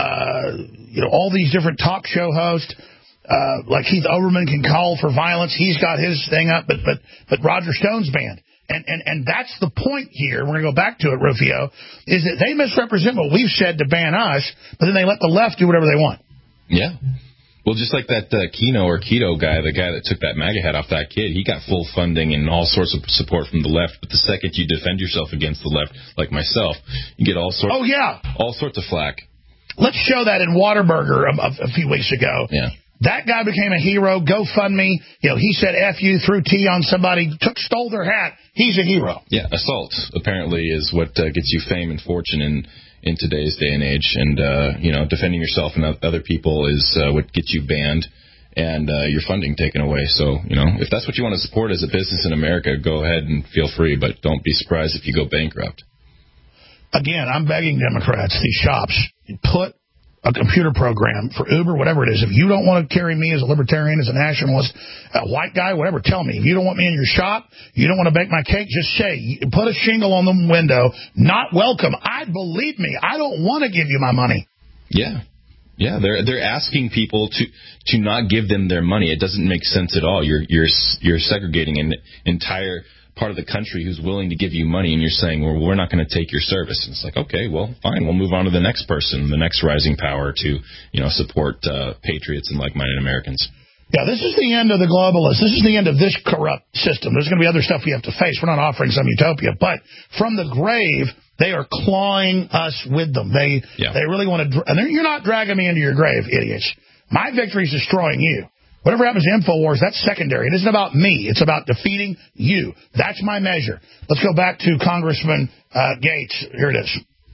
Uh, you know, all these different talk show hosts, uh, like Keith Olbermann can call for violence. He's got his thing up, but but but Roger Stone's banned. And, and and that's the point here. We're going to go back to it, Rufio, is that they misrepresent what we've said to ban us, but then they let the left do whatever they want. Yeah. Well, just like that uh, Kino or Keto guy, the guy that took that MAGA hat off that kid, he got full funding and all sorts of support from the left. But the second you defend yourself against the left, like myself, you get all sorts. Oh yeah, all sorts of flack. Let's show that in Whataburger a, a, a few weeks ago. Yeah. That guy became a hero. GoFundMe. You know, he said F you, threw tea on somebody, took, stole their hat. He's a hero. Yeah, assault apparently is what uh, gets you fame and fortune in, in today's day and age. And, uh, you know, defending yourself and other people is uh, what gets you banned and uh, your funding taken away. So, you know, if that's what you want to support as a business in America, go ahead and feel free. But don't be surprised if you go bankrupt. Again, I'm begging Democrats, these shops, put a computer program for Uber, whatever it is. If you don't want to carry me as a libertarian, as a nationalist, a white guy, whatever, tell me. If you don't want me in your shop, you don't want to bake my cake, just say, put a shingle on the window, not welcome. I believe me, I don't want to give you my money. Yeah. Yeah, they're they're asking people to to not give them their money. It doesn't make sense at all. You're you're you're segregating an entire part of the country who's willing to give you money, and you're saying, well, we're not going to take your service. And it's like, okay, well, fine, we'll move on to the next person, the next rising power to, you know, support uh, patriots and like-minded Americans. Yeah, this is the end of the globalists. This is the end of this corrupt system. There's going to be other stuff we have to face. We're not offering some utopia. But from the grave, they are clawing us with them. They yeah. they really want to... And you're not dragging me into your grave, idiots. My victory is destroying you. Whatever happens to InfoWars, that's secondary. It isn't about me. It's about defeating you. That's my measure. Let's go back to Congressman uh, Gates. Here it is.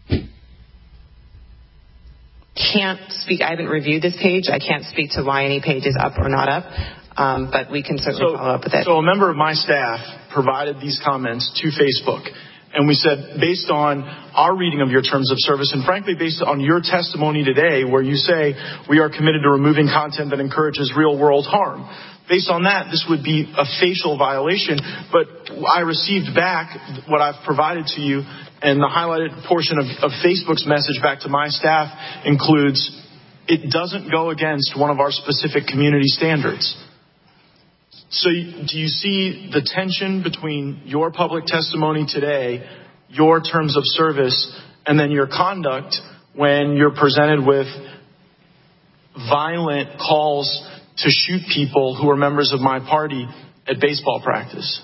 Can't speak. I haven't reviewed this page. I can't speak to why any page is up or not up, um, but we can certainly so, follow up with it. So a member of my staff provided these comments to Facebook, and we said, based on our reading of your terms of service, and frankly, based on your testimony today, where you say we are committed to removing content that encourages real-world harm, based on that, this would be a facial violation. But I received back what I've provided to you, and the highlighted portion of, of Facebook's message back to my staff includes, it doesn't go against one of our specific community standards. So do you see the tension between your public testimony today, your terms of service, and then your conduct when you're presented with violent calls to shoot people who are members of my party at baseball practice?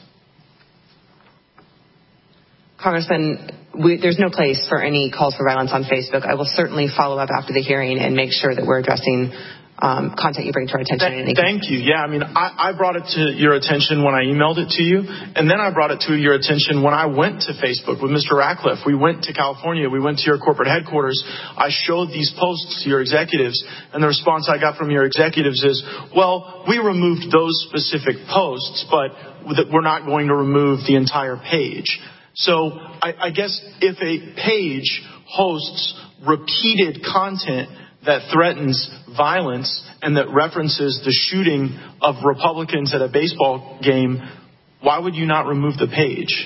Congressman, we, there's no place for any calls for violence on Facebook. I will certainly follow up after the hearing and make sure that we're addressing um, content you bring to our attention. Th- thank you. Yeah, I mean, I, I brought it to your attention when I emailed it to you, and then I brought it to your attention when I went to Facebook with Mister Ratcliffe. We went to California. We went to your corporate headquarters. I showed these posts to your executives, and the response I got from your executives is, well, we removed those specific posts, but we're not going to remove the entire page. So I, I guess if a page hosts repeated content that threatens violence and that references the shooting of Republicans at a baseball game, why would you not remove the page?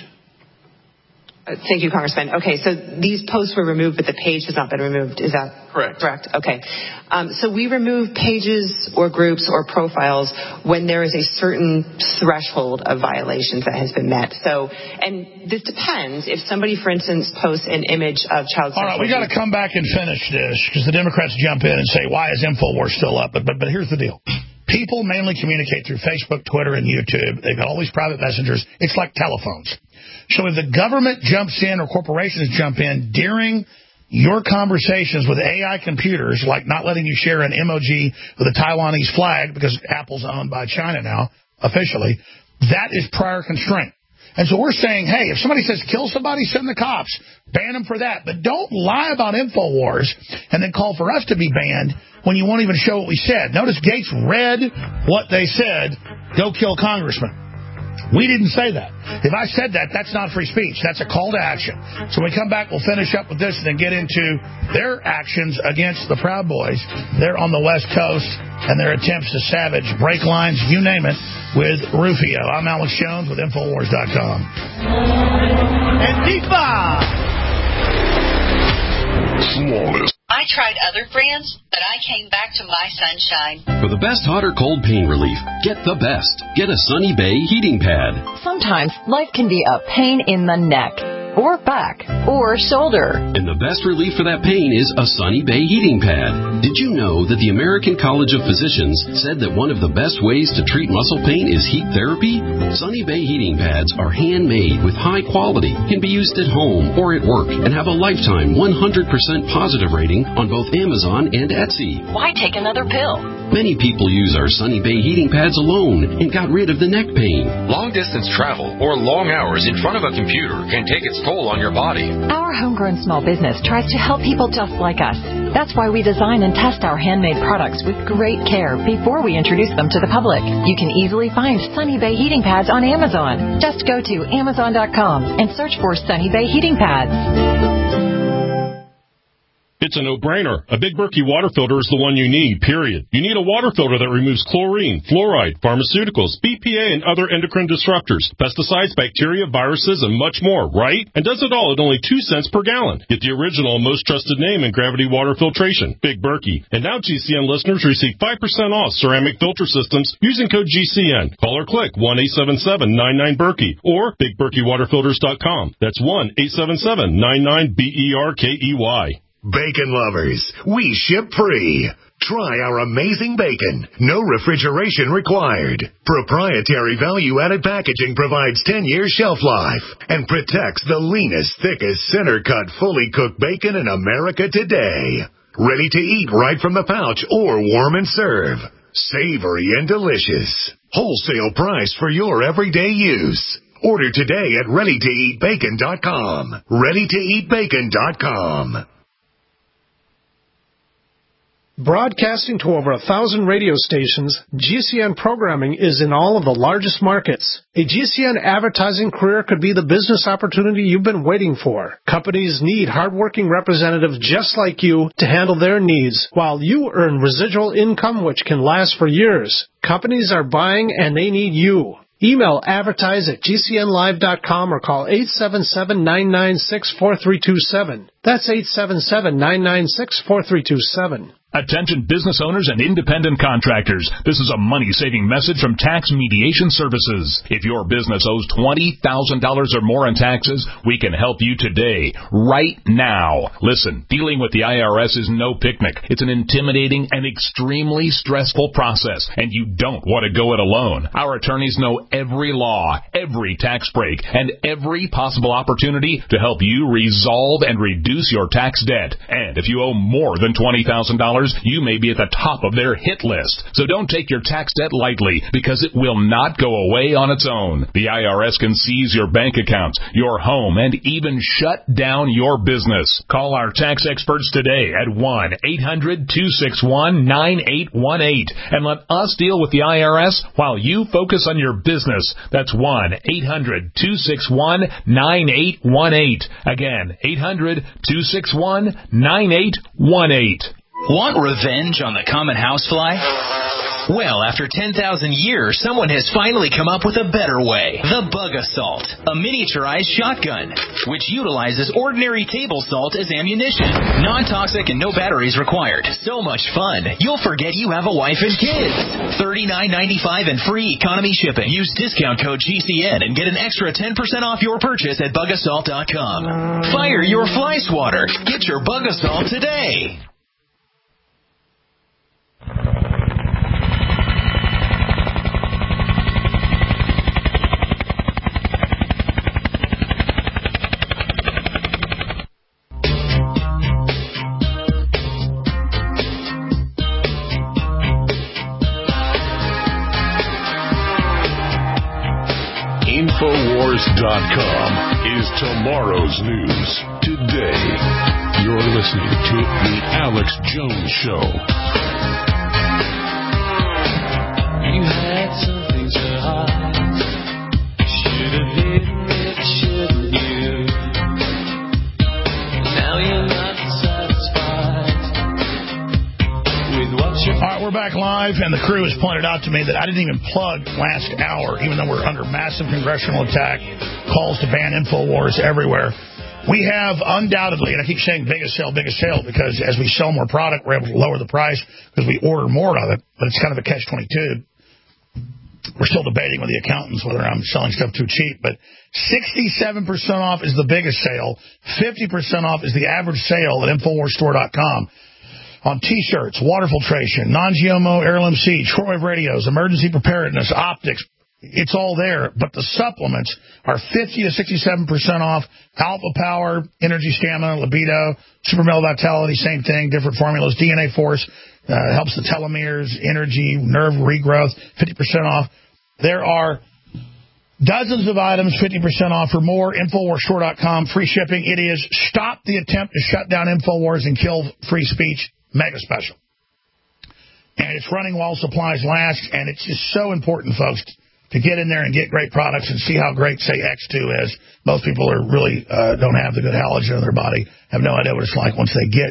Thank you, Congressman. Okay, so these posts were removed, but the page has not been removed. Is that correct? Correct. Okay. Um, so we remove pages or groups or profiles when there is a certain threshold of violations that has been met. So, and this depends. If somebody, for instance, posts an image of child sexual... All right, we got to come back and finish this because the Democrats jump in and say, why is InfoWars still up? But, but, but here's the deal. People mainly communicate through Facebook, Twitter, and YouTube. They've got all these private messengers. It's like telephones. So if the government jumps in or corporations jump in during your conversations with A I computers, like not letting you share an emoji with a Taiwanese flag because Apple's owned by China now, officially, that is prior constraint. And so we're saying, hey, if somebody says kill somebody, send the cops. Ban them for that. But don't lie about InfoWars and then call for us to be banned when you won't even show what we said. Notice Gates read what they said, go kill congressman. We didn't say that. If I said that, that's not free speech. That's a call to action. So when we come back, we'll finish up with this and then get into their actions against the Proud Boys. They're on the West Coast and their attempts to savage break lines, you name it, with Rufio. I'm Alex Jones with Infowars dot com. Antifa! Smallest. I tried other brands, but I came back to my Sunshine. For the best hot or cold pain relief, get the best. Get a Sunny Bay heating pad. Sometimes life can be a pain in the neck, or back, or shoulder. And the best relief for that pain is a Sunny Bay heating pad. Did you know that the American College of Physicians said that one of the best ways to treat muscle pain is heat therapy? Sunny Bay heating pads are handmade with high quality, can be used at home or at work, and have a lifetime one hundred percent positive rating on both Amazon and Etsy. Why take another pill? Many people use our Sunny Bay heating pads alone and got rid of the neck pain. Long-distance travel or long hours in front of a computer can take its toll on your body. Our homegrown small business tries to help people just like us. That's why we design and test our handmade products with great care before we introduce them to the public. You can easily find Sunny Bay heating pads on Amazon. Just go to Amazon dot com and search for Sunny Bay heating pads. It's a no-brainer. A Big Berkey water filter is the one you need, period. You need a water filter that removes chlorine, fluoride, pharmaceuticals, B P A, and other endocrine disruptors, pesticides, bacteria, viruses, and much more, right? And does it all at only two cents per gallon. Get the original, most trusted name in gravity water filtration, Big Berkey. And now G C N listeners receive five percent off ceramic filter systems using code G C N. Call or click one eight seven seven nine nine Berkey or big berkey water filters dot com. That's one eight seven seven nine nine B E R K E Y. Bacon lovers, we ship free. Try our amazing bacon. No refrigeration required. Proprietary value-added packaging provides ten years shelf life and protects the leanest, thickest, center-cut, fully cooked bacon in America today. Ready to eat right from the pouch or warm and serve. Savory and delicious. Wholesale price for your everyday use. Order today at ready to eat bacon dot com. ready to eat bacon dot com. Broadcasting to over a thousand radio stations, G C N programming is in all of the largest markets. A G C N advertising career could be the business opportunity you've been waiting for. Companies need hardworking representatives just like you to handle their needs, while you earn residual income which can last for years. Companies are buying and they need you. Email advertise at G C N live dot com or call eight seven seven nine nine six four three two seven. That's eight seven seven nine nine six four three two seven. Attention business owners and independent contractors. This is a money-saving message from Tax Mediation Services. If your business owes twenty thousand dollars or more in taxes, we can help you today, right now. Listen, dealing with the I R S is no picnic. It's an intimidating and extremely stressful process, and you don't want to go it alone. Our attorneys know every law, every tax break, and every possible opportunity to help you resolve and reduce your tax debt. And if you owe more than twenty thousand dollars, you may be at the top of their hit list. So don't take your tax debt lightly, because it will not go away on its own. The I R S can seize your bank accounts, your home, and even shut down your business. Call our tax experts today at one eight hundred two six one nine eight one eight and let us deal with the I R S while you focus on your business. That's one eight hundred two six one nine eight one eight. Again, eight hundred two six one nine eight one eight. Want revenge on the common housefly? Well, after ten thousand years, someone has finally come up with a better way. The Bug Assault, a miniaturized shotgun, which utilizes ordinary table salt as ammunition. Non-toxic and no batteries required. So much fun, you'll forget you have a wife and kids. thirty-nine ninety-five and free economy shipping. Use discount code G C N and get an extra ten percent off your purchase at bug assault dot com. Fire your fly swatter. Get your Bug Assault today. Infowars dot com is tomorrow's news today. You're listening to The Alex Jones Show. You had something to hide. Should have hidden it, shouldn't you? Now you're not satisfied with what you... All right, we're back live, and the crew has pointed out to me that I didn't even plug last hour, even though we're under massive congressional attack, calls to ban InfoWars everywhere. We have undoubtedly, and I keep saying biggest sale, biggest sale, because as we sell more product, we're able to lower the price because we order more of it, but it's kind of a catch twenty-two. We're still debating with the accountants whether I'm selling stuff too cheap, but sixty-seven percent off is the biggest sale. fifty percent off is the average sale at Infowars Store dot com. On T-shirts, water filtration, non-G M O heirloom seed, shortwave radios, emergency preparedness, optics. It's all there, but the supplements are fifty to sixty-seven percent off. Alpha Power, Energy Stamina, Libido, Super Male Vitality, same thing, different formulas. D N A Force uh, helps the telomeres, energy, nerve regrowth, fifty percent off. There are dozens of items, fifty percent off or more. Infowars Store dot com, free shipping. It is Stop the Attempt to Shut Down InfoWars and Kill Free Speech mega special. And it's running while supplies last, and it's just so important, folks, to get in there and get great products and see how great, say, X two is. Most people are really uh, don't have the good halogen in their body, have no idea what it's like once they get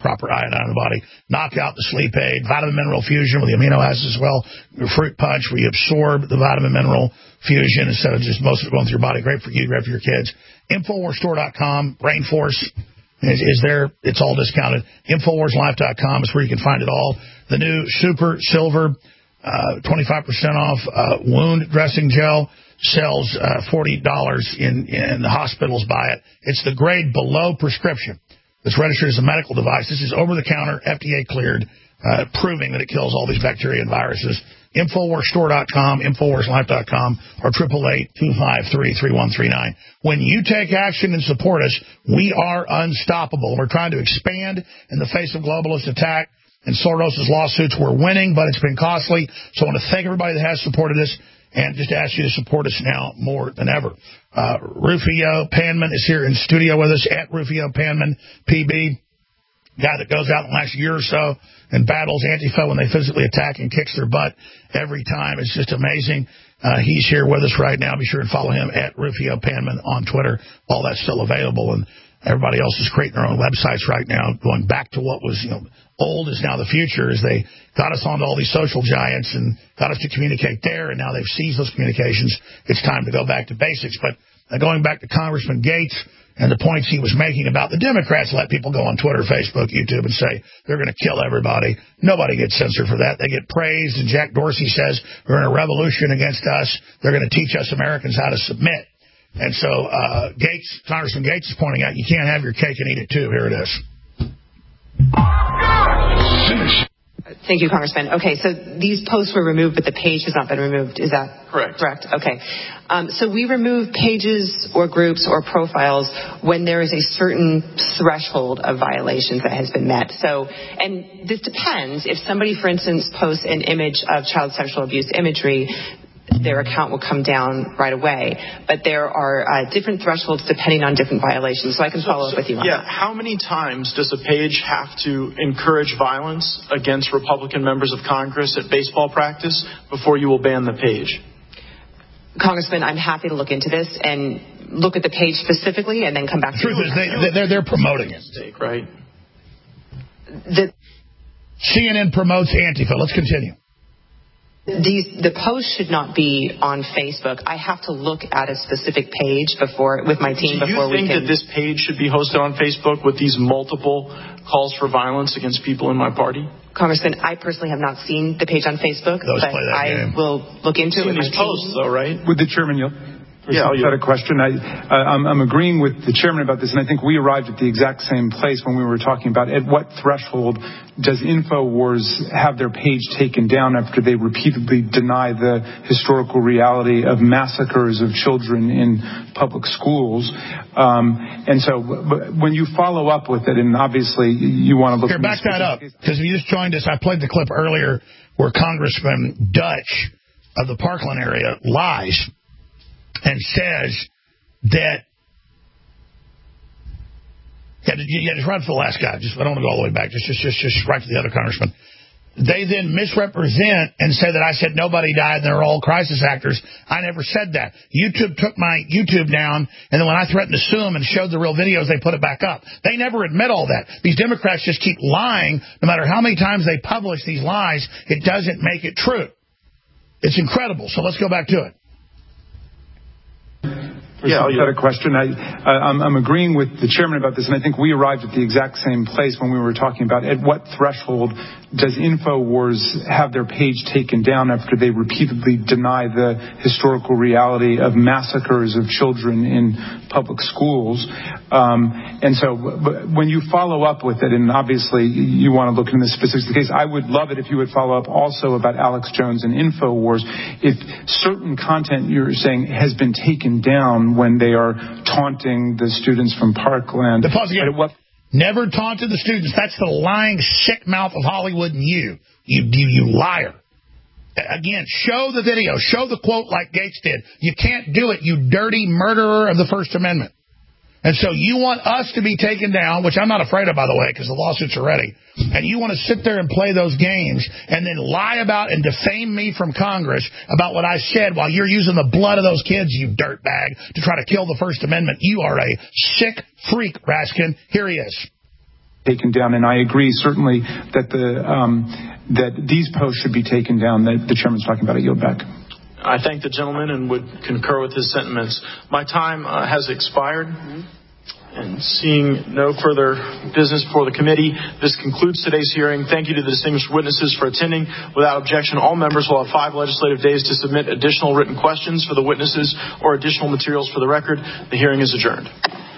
proper iodine in the body. Knock out the sleep aid, vitamin mineral fusion with the amino acids as well. Your fruit punch where you absorb the vitamin mineral fusion instead of just most of it going through your body. Great for you, great for your kids. Infowars Store dot com, Rainforce is, is there. It's all discounted. Infowars Life dot com is where you can find it all. The new Super Silver, uh, twenty-five percent off uh, wound dressing gel. Sells uh, forty dollars in, in the hospitals buy it. It's the grade below prescription. It's registered as a medical device. This is over-the-counter, F D A cleared, uh, proving that it kills all these bacteria and viruses. Infowars Store dot com, Infowars Life dot com, or eight eight eight, two five three, three one three nine. When you take action and support us, we are unstoppable. We're trying to expand in the face of globalist attack and Soros' lawsuits. We're winning, but it's been costly. So I want to thank everybody that has supported us. And just ask you to support us now more than ever. Uh, Rufio Panman is here in studio with us at Rufio Panman, P B, guy that goes out in the last year or so and battles Antifa when they physically attack and kicks their butt every time. It's just amazing. Uh, he's here with us right now. Be sure and follow him at Rufio Panman on Twitter. All that's still available. And everybody else is creating their own websites right now, going back to what was, you know, old is now the future, as they got us onto all these social giants and got us to communicate there, and now they've seized those communications. It's time to go back to basics. But uh, going back to Congressman Gates and the points he was making about the Democrats let people go on Twitter, Facebook, YouTube, and say they're going to kill everybody. Nobody gets censored for that. They get praised, and Jack Dorsey says we're in a revolution against us. They're going to teach us Americans how to submit. And so uh, Gates, Congressman Gates is pointing out you can't have your cake and eat it too. Here it is. Thank you, Congressman. Okay, so these posts were removed, but the page has not been removed. Is that correct? Correct. Okay. Um, so we remove pages or groups or profiles when there is a certain threshold of violations that has been met. So, and this depends. If somebody, for instance, posts an image of child sexual abuse imagery, their account will come down right away. But there are uh, different thresholds depending on different violations. So I can so, follow so, up with you on yeah, that. How many times does a page have to encourage violence against Republican members of Congress at baseball practice before you will ban the page? Congressman, I'm happy to look into this and look at the page specifically and then come back the to you. The truth is they, they're, they're promoting it. Right. The, C N N promotes Antifa. Let's continue. These, the post should not be on Facebook. I have to look at a specific page before with my team before we can. Do you think that this page should be hosted on Facebook with these multiple calls for violence against people in my party? Congressman, I personally have not seen the page on Facebook, Those but I game. will look into it with my these posts, team. though, right? With the chairman, you'll. Yeah, I've got a question. I, uh, I'm, I'm agreeing with the chairman about this, and I think we arrived at the exact same place when we were talking about at what threshold does InfoWars have their page taken down after they repeatedly deny the historical reality of massacres of children in public schools. Um, and so when you follow up with it, and obviously you want to look... Here, back that up, because if you just joined us, I played the clip earlier where Congressman Dutch of the Parkland area lies and says that, yeah, yeah, just right to the last guy. Just I don't want to go all the way back. Just, just, just, just right to the other congressman. They then misrepresent and say that I said nobody died and they're all crisis actors. I never said that. YouTube took my YouTube down, and then when I threatened to sue them and showed the real videos, they put it back up. They never admit all that. These Democrats just keep lying. No matter how many times they publish these lies, it doesn't make it true. It's incredible. So let's go back to it. Yeah, I've got a question. I, uh, I'm, I'm agreeing with the chairman about this, and I think we arrived at the exact same place when we were talking about at what threshold does InfoWars have their page taken down after they repeatedly deny the historical reality of massacres of children in public schools. Um, and so when you follow up with it, and obviously you want to look into the specifics of the case, I would love it if you would follow up also about Alex Jones and InfoWars. If certain content you're saying has been taken down when they are taunting the students from Parkland. The pause again. What? Never taunted the students. That's the lying sick mouth of Hollywood and you. You, you, you liar. Again, show the video. Show the quote like Gates did. You can't do it, you dirty murderer of the First Amendment. And so you want us to be taken down, which I'm not afraid of, by the way, because the lawsuits are ready. And you want to sit there and play those games and then lie about and defame me from Congress about what I said while you're using the blood of those kids, you dirtbag, to try to kill the First Amendment. You are a sick freak, Raskin. Here he is. taken down. And I agree certainly that the um, that these posts should be taken down that the chairman's talking about. I yield back. I thank the gentleman and would concur with his sentiments. My time uh, has expired. And seeing no further business before the committee, this concludes today's hearing. Thank you to the distinguished witnesses for attending. Without objection, all members will have five legislative days to submit additional written questions for the witnesses or additional materials for the record. The hearing is adjourned.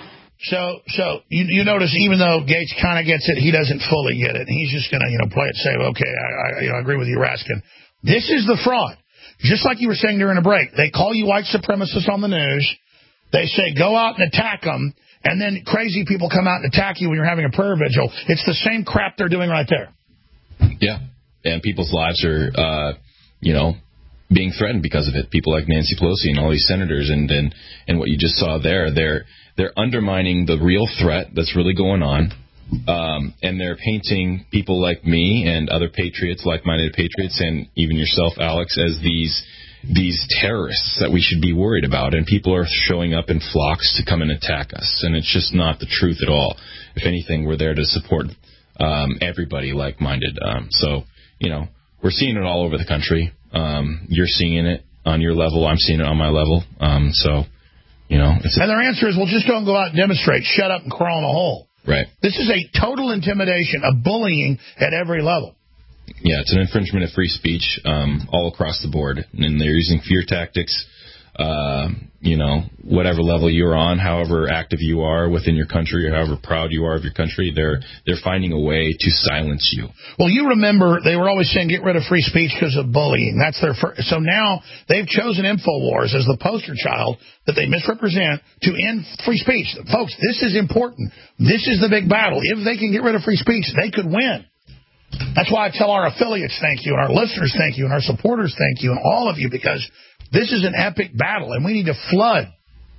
So, so you, you notice even though Gates kind of gets it, he doesn't fully get it. He's just going to, you know, play it safe. Okay, I, I, you know, I agree with you, Raskin. This is the fraud. Just like you were saying during a break, they call you white supremacists on the news. They say go out and attack them. And then crazy people come out and attack you when you're having a prayer vigil. It's the same crap they're doing right there. Yeah, and people's lives are, uh, you know, being threatened because of it. People like Nancy Pelosi and all these senators, and and, and what you just saw there, they're they're undermining the real threat that's really going on, um, and they're painting people like me and other patriots, like-minded patriots, and even yourself, Alex, as these. these terrorists that we should be worried about, and people are showing up in flocks to come and attack us, and it's just not the truth at all. If anything, we're there to support um, everybody like-minded. Um, so, you know, we're seeing it all over the country. Um, you're seeing it on your level. I'm seeing it on my level. Um, so, you know. It's and their answer is, well, just don't go out and demonstrate. Shut up and crawl in a hole. Right. This is a total intimidation, a bullying at every level. Yeah, it's an infringement of free speech um, all across the board. And they're using fear tactics, uh, you know, whatever level you're on, however active you are within your country, or however proud you are of your country, they're they're finding a way to silence you. Well, you remember they were always saying get rid of free speech because of bullying. That's their first. So now they've chosen InfoWars as the poster child that they misrepresent to end free speech. Folks, this is important. This is the big battle. If they can get rid of free speech, they could win. That's why I tell our affiliates thank you, and our listeners thank you, and our supporters thank you, and all of you, because this is an epic battle, and we need to flood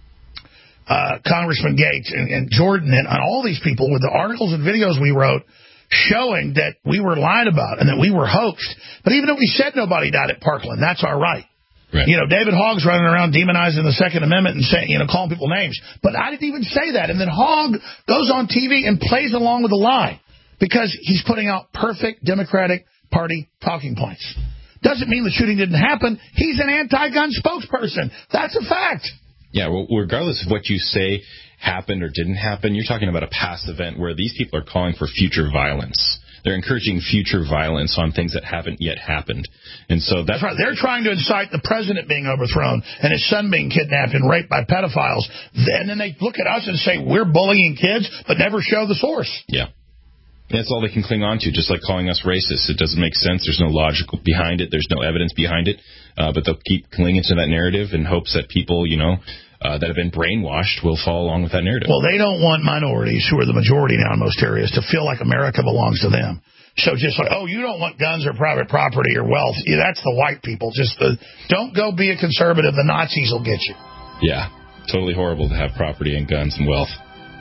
uh, Congressman Gates and, and Jordan and, and all these people with the articles and videos we wrote showing that we were lied about and that we were hoaxed. But even if we said nobody died at Parkland, that's our right. Right. You know, David Hogg's running around demonizing the Second Amendment and saying, you know, calling people names. But I didn't even say that. And then Hogg goes on T V and plays along with the lie. Because he's putting out perfect Democratic Party talking points. Doesn't mean the shooting didn't happen. He's an anti-gun spokesperson. That's a fact. Yeah, well, regardless of what you say happened or didn't happen, you're talking about a past event where these people are calling for future violence. They're encouraging future violence on things that haven't yet happened. And so that's, that's right. They're trying to incite the president being overthrown and his son being kidnapped and raped by pedophiles. And then they look at us and say we're bullying kids, but never show the source. Yeah. That's all they can cling on to, just like calling us racist. It doesn't make sense. There's no logic behind it. There's no evidence behind it. Uh, but they'll keep clinging to that narrative in hopes that people, you know, uh, that have been brainwashed will follow along with that narrative. Well, they don't want minorities, who are the majority now in most areas, to feel like America belongs to them. So just like, oh, you don't want guns or private property or wealth. Yeah, that's the white people. Just the, don't go be a conservative. The Nazis will get you. Yeah, totally horrible to have property and guns and wealth.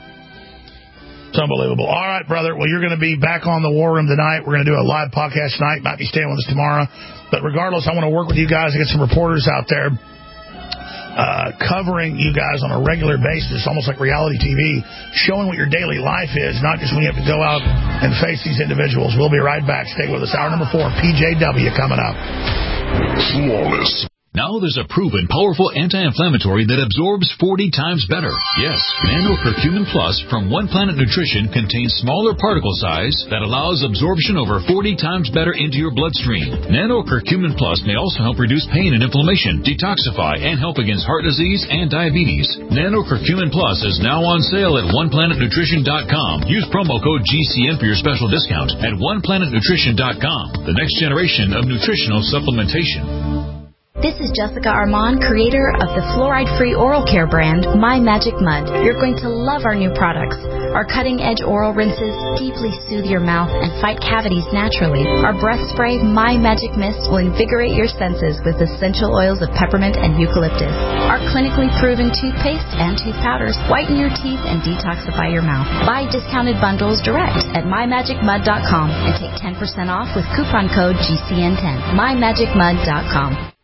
It's unbelievable. All right, brother. Well, you're going to be back on the War Room tonight. We're going to do a live podcast tonight. Might be staying with us tomorrow. But regardless, I want to work with you guys. I get some reporters out there uh, covering you guys on a regular basis, almost like reality T V, showing what your daily life is, not just when you have to go out and face these individuals. We'll be right back. Stay with us. Hour number four, P J W coming up. Flawless. Now there's a proven powerful anti-inflammatory that absorbs forty times better. Yes, Nano Curcumin Plus from One Planet Nutrition contains smaller particle size that allows absorption over forty times better into your bloodstream. Nano Curcumin Plus may also help reduce pain and inflammation, detoxify, and help against heart disease and diabetes. Nano Curcumin Plus is now on sale at one planet nutrition dot com. Use promo code G C N for your special discount at one planet nutrition dot com. The next generation of nutritional supplementation. This is Jessica Armand, creator of the fluoride-free oral care brand, My Magic Mud. You're going to love our new products. Our cutting-edge oral rinses deeply soothe your mouth and fight cavities naturally. Our breath spray, My Magic Mist, will invigorate your senses with essential oils of peppermint and eucalyptus. Our clinically proven toothpaste and tooth powders whiten your teeth and detoxify your mouth. Buy discounted bundles direct at my magic mud dot com and take ten percent off with coupon code G C N ten. my magic mud dot com.